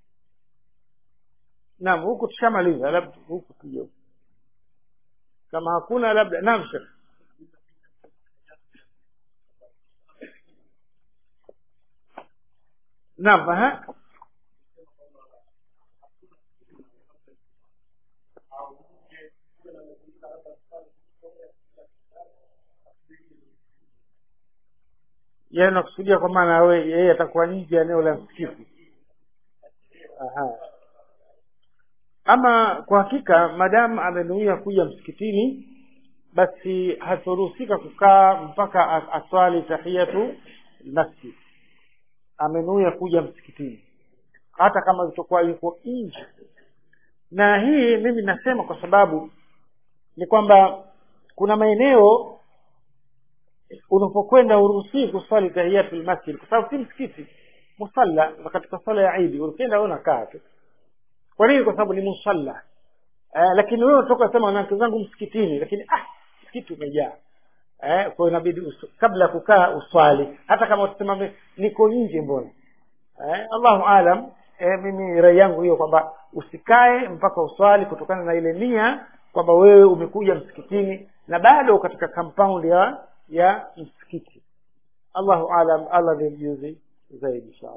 Naam, huko tushamaliza, labda huko tuje. Kama hakuna labda naam shekhi. Naam, ha? Yeye anakusudia kwa maana wewe yeye atakuwa nje eneo la msikiti. Aha. Ama kwa hakika madamu amenuia kuja msikitini, basi hatoruhusika kukaa mpaka aswali tahiyatu masjid. Amenuia kuja msikitini hata kama itakuwa yuko nje. Na hii mimi nasema kwa sababu ni kwamba kuna maeneo unapokwenda uruhusi kuswali tahiyatul masjid kwa sababu si msikiti, musalla. Katika sala ya Eid ukienda unakaa tu. Kwa nini? Kwa sababu ni musalla. eh, lakini wewe unatoka sema wanawake zangu msikitini, lakini ah msikiti umejaa. Eh, kwa inabidi usu, kabla kukaa uswali, hata kama utasema niko nje mbona. Eh, Allahu alam. Eh, mimi rai yangu hiyo kwamba usikae mpaka uswali, kutokana na ile nia kwamba wewe umekuja msikitini na bado katika compound ya ya msikiti. Allahu alam, Allah ndiye mjuzi zaidi inshallah.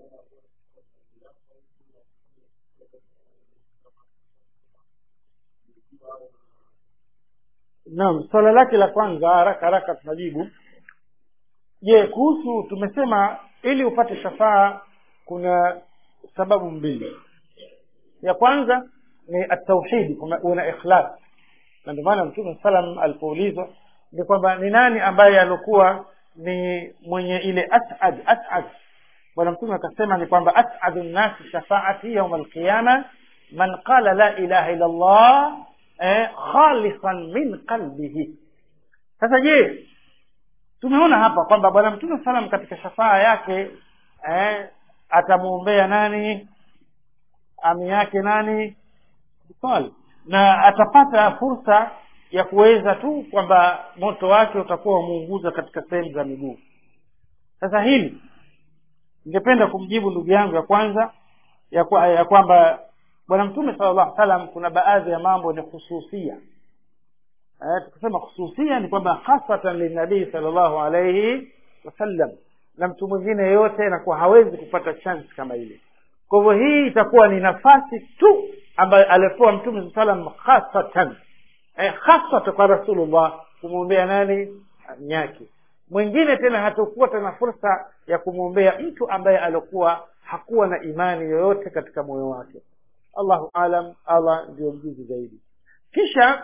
Naam, swala lake la kwanza haraka haraka tunajibu. Je, kuhusu tumesema ili upate shafaa kuna sababu mbili. Ya kwanza ni at-tauhid, una ikhlas. Na ndio maana Mtume sallam alipoulizwa ni kwamba ni nani ambaye alikuwa ni mwenye ile as'ad as'ad, bwana Mtume akasema ni kwamba as'adun nas shafaati yawm al-qiyama man qala la ilaha illa Allah eh, khalisan min qalbihi. Sasa je, tumeona hapa kwamba bwana Mtume sallam katika shafaa yake eh, atamuombea nani? Ami yake nani? Swali. Na atapata fursa ya kuweza tu kwamba moto wake utakuwa muunguza katika sehemu za miguu. Sasa hili ningependa kumjibu ndugu yangu ya kwanza ya, kwa, ya kwamba bwana Mtume sallallahu alaihi wasallam kuna baadhi ya mambo ni khususia. Eh, tukisema khususia ni kwamba hasatan linabii sallallahu alaihi wasallam, na mtu mwingine yote anakuwa hawezi kupata chance kama ile. Kwa hivyo hii itakuwa ni nafasi tu ambayo alipewa Mtume sallallahu alaihi wasallam hasatan. Eh, hasatan kwa Rasulullah kumwombea nani? Nyaki. Mwingine tena hatakuwa tena fursa ya kumwombea mtu ambaye alikuwa hakuwa na imani yoyote katika moyo wake. Allahu alam, Allah ndio mjuzi zaidi. Kisha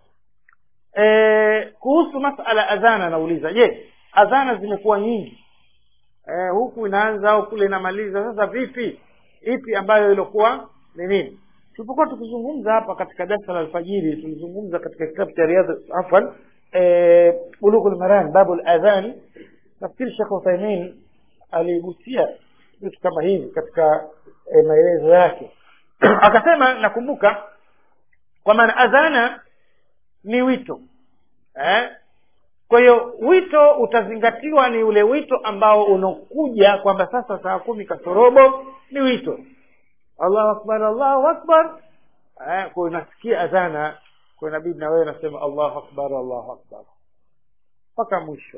eh, kuhusu masala adhana nauliza, je, adhana zimekuwa nyingi? Eh, huku inaanza au kule inamaliza, sasa vipi? Ipi ambayo ilikuwa ni nini? Tulipokuwa tukizungumza hapa katika darasa la alfajiri, tulizungumza katika kitabu cha Riyadh afwan eh Bulughul Maram babul adhan, nafikiri Sheikh Uthaymeen aligusia vitu kama hivi katika eh, maelezo yake. Akasema nakumbuka kwa maana adhana ni wito. Eh? Kwa hiyo wito utazingatiwa ni ule wito ambao unokuja kwamba sasa saa kumi kasorobo ni wito. Allahu akbar, Allahu akbar. Eh, kwa unasikia adhana, kwa inabidi na wewe unasema Allahu akbar, Allahu akbar mpaka mwisho.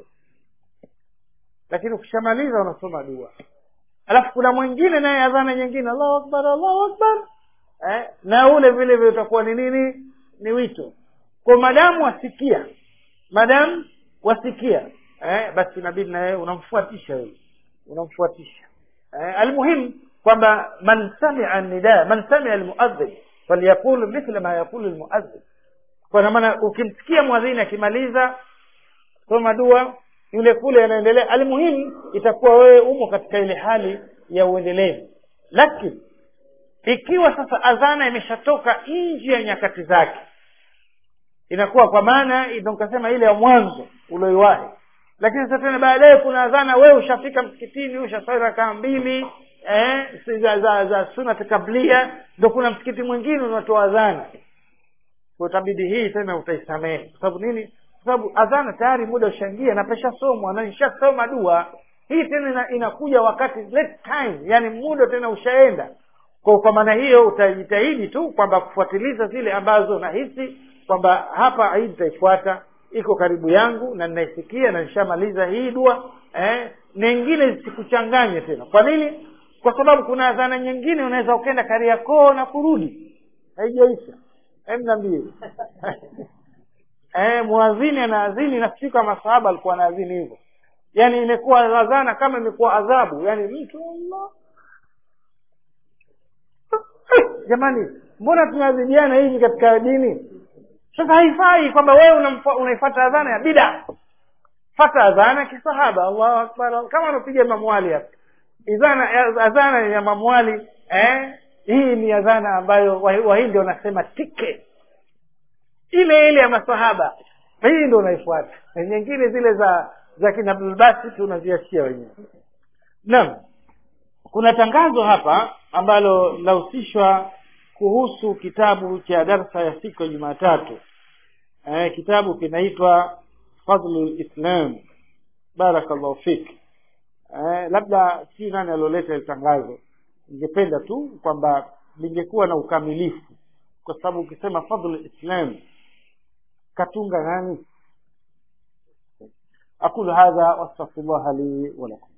Lakini ukishamaliza unasoma dua. Alafu kuna mwingine naye adhana nyingine Allahu akbar, Allahu akbar. Eh, na ule vile vile utakuwa ni nini? Ni wito. Kwa madamu wasikia, madamu wasikia, eh, basi inabidi na wewe unamfuatisha wewe. Unamfuatisha. Eh, almuhim kwamba man sami'a an-nida, man sami'a al-muadhdhin falyaqul mithla ma yaqulu al-muadhdhin. Kwa maana ukimsikia muadhini akimaliza soma dua, yule kule anaendelea, almuhim itakuwa wewe umo katika ile hali ya uendelevu. Lakini ikiwa sasa adhana imeshatoka nje ya nyakati zake, inakuwa kwa maana ndio nikasema ile ya mwanzo ulioiwahi, lakini sasa tena baadaye kuna adhana, wewe ushafika msikitini, ushasali rakaa mbili eh za za, za sunat kablia, ndio kuna msikiti mwingine unatoa adhana. Kwa tabidi hii tena utaisamehe. Kwa sababu nini? Kwa sababu adhana tayari muda ushangia na pesha somwa na nishasoma dua. Hii tena inakuja wakati late time, yani muda tena ushaenda. Kwa kwa maana hiyo utajitahidi tu kwamba kufuatiliza zile ambazo nahisi kwamba hapa hii nitaifuata, iko karibu yangu na ninaisikia na nishamaliza hii dua, eh nyingine zisikuchanganye tena. Kwa nini? Kwa sababu kuna adhana nyingine unaweza ukaenda Kariakoo na kurudi haijaisha. Hem niambie. Eh muadhini anaadhini, nafikiri kama masahaba alikuwa anaadhini hivyo. Yaani imekuwa adhana kama imekuwa adhabu, yani mtu Allah. Jamani, mbona tunaadhibiana hivi katika dini? Sasa haifai kwamba wewe unaifuata adhana ya bid'a. Fuata adhana kisahaba, Allahu akbar, kama unapiga mamwali hapa. Adhana adhana ya mamwali, eh hii ni adhana ambayo wahindi wanasema tike. Ile ile ya masahaba. Hii ndio unaifuata. Na nyingine zile za za kina Abdul Basit tunaziachia wenyewe. Naam. Kuna tangazo hapa ambalo lahusishwa kuhusu kitabu cha darasa ya siku ya Jumatatu. Eh, kitabu kinaitwa Fadlul Islam. Barakallahu fik. Eh, labda si nani aloleta ile tangazo. Ningependa tu kwamba lingekuwa na ukamilifu, kwa sababu ukisema Fadlul Islam katunga nani? Aqulu hadha wastaghfirullah li wa lakum.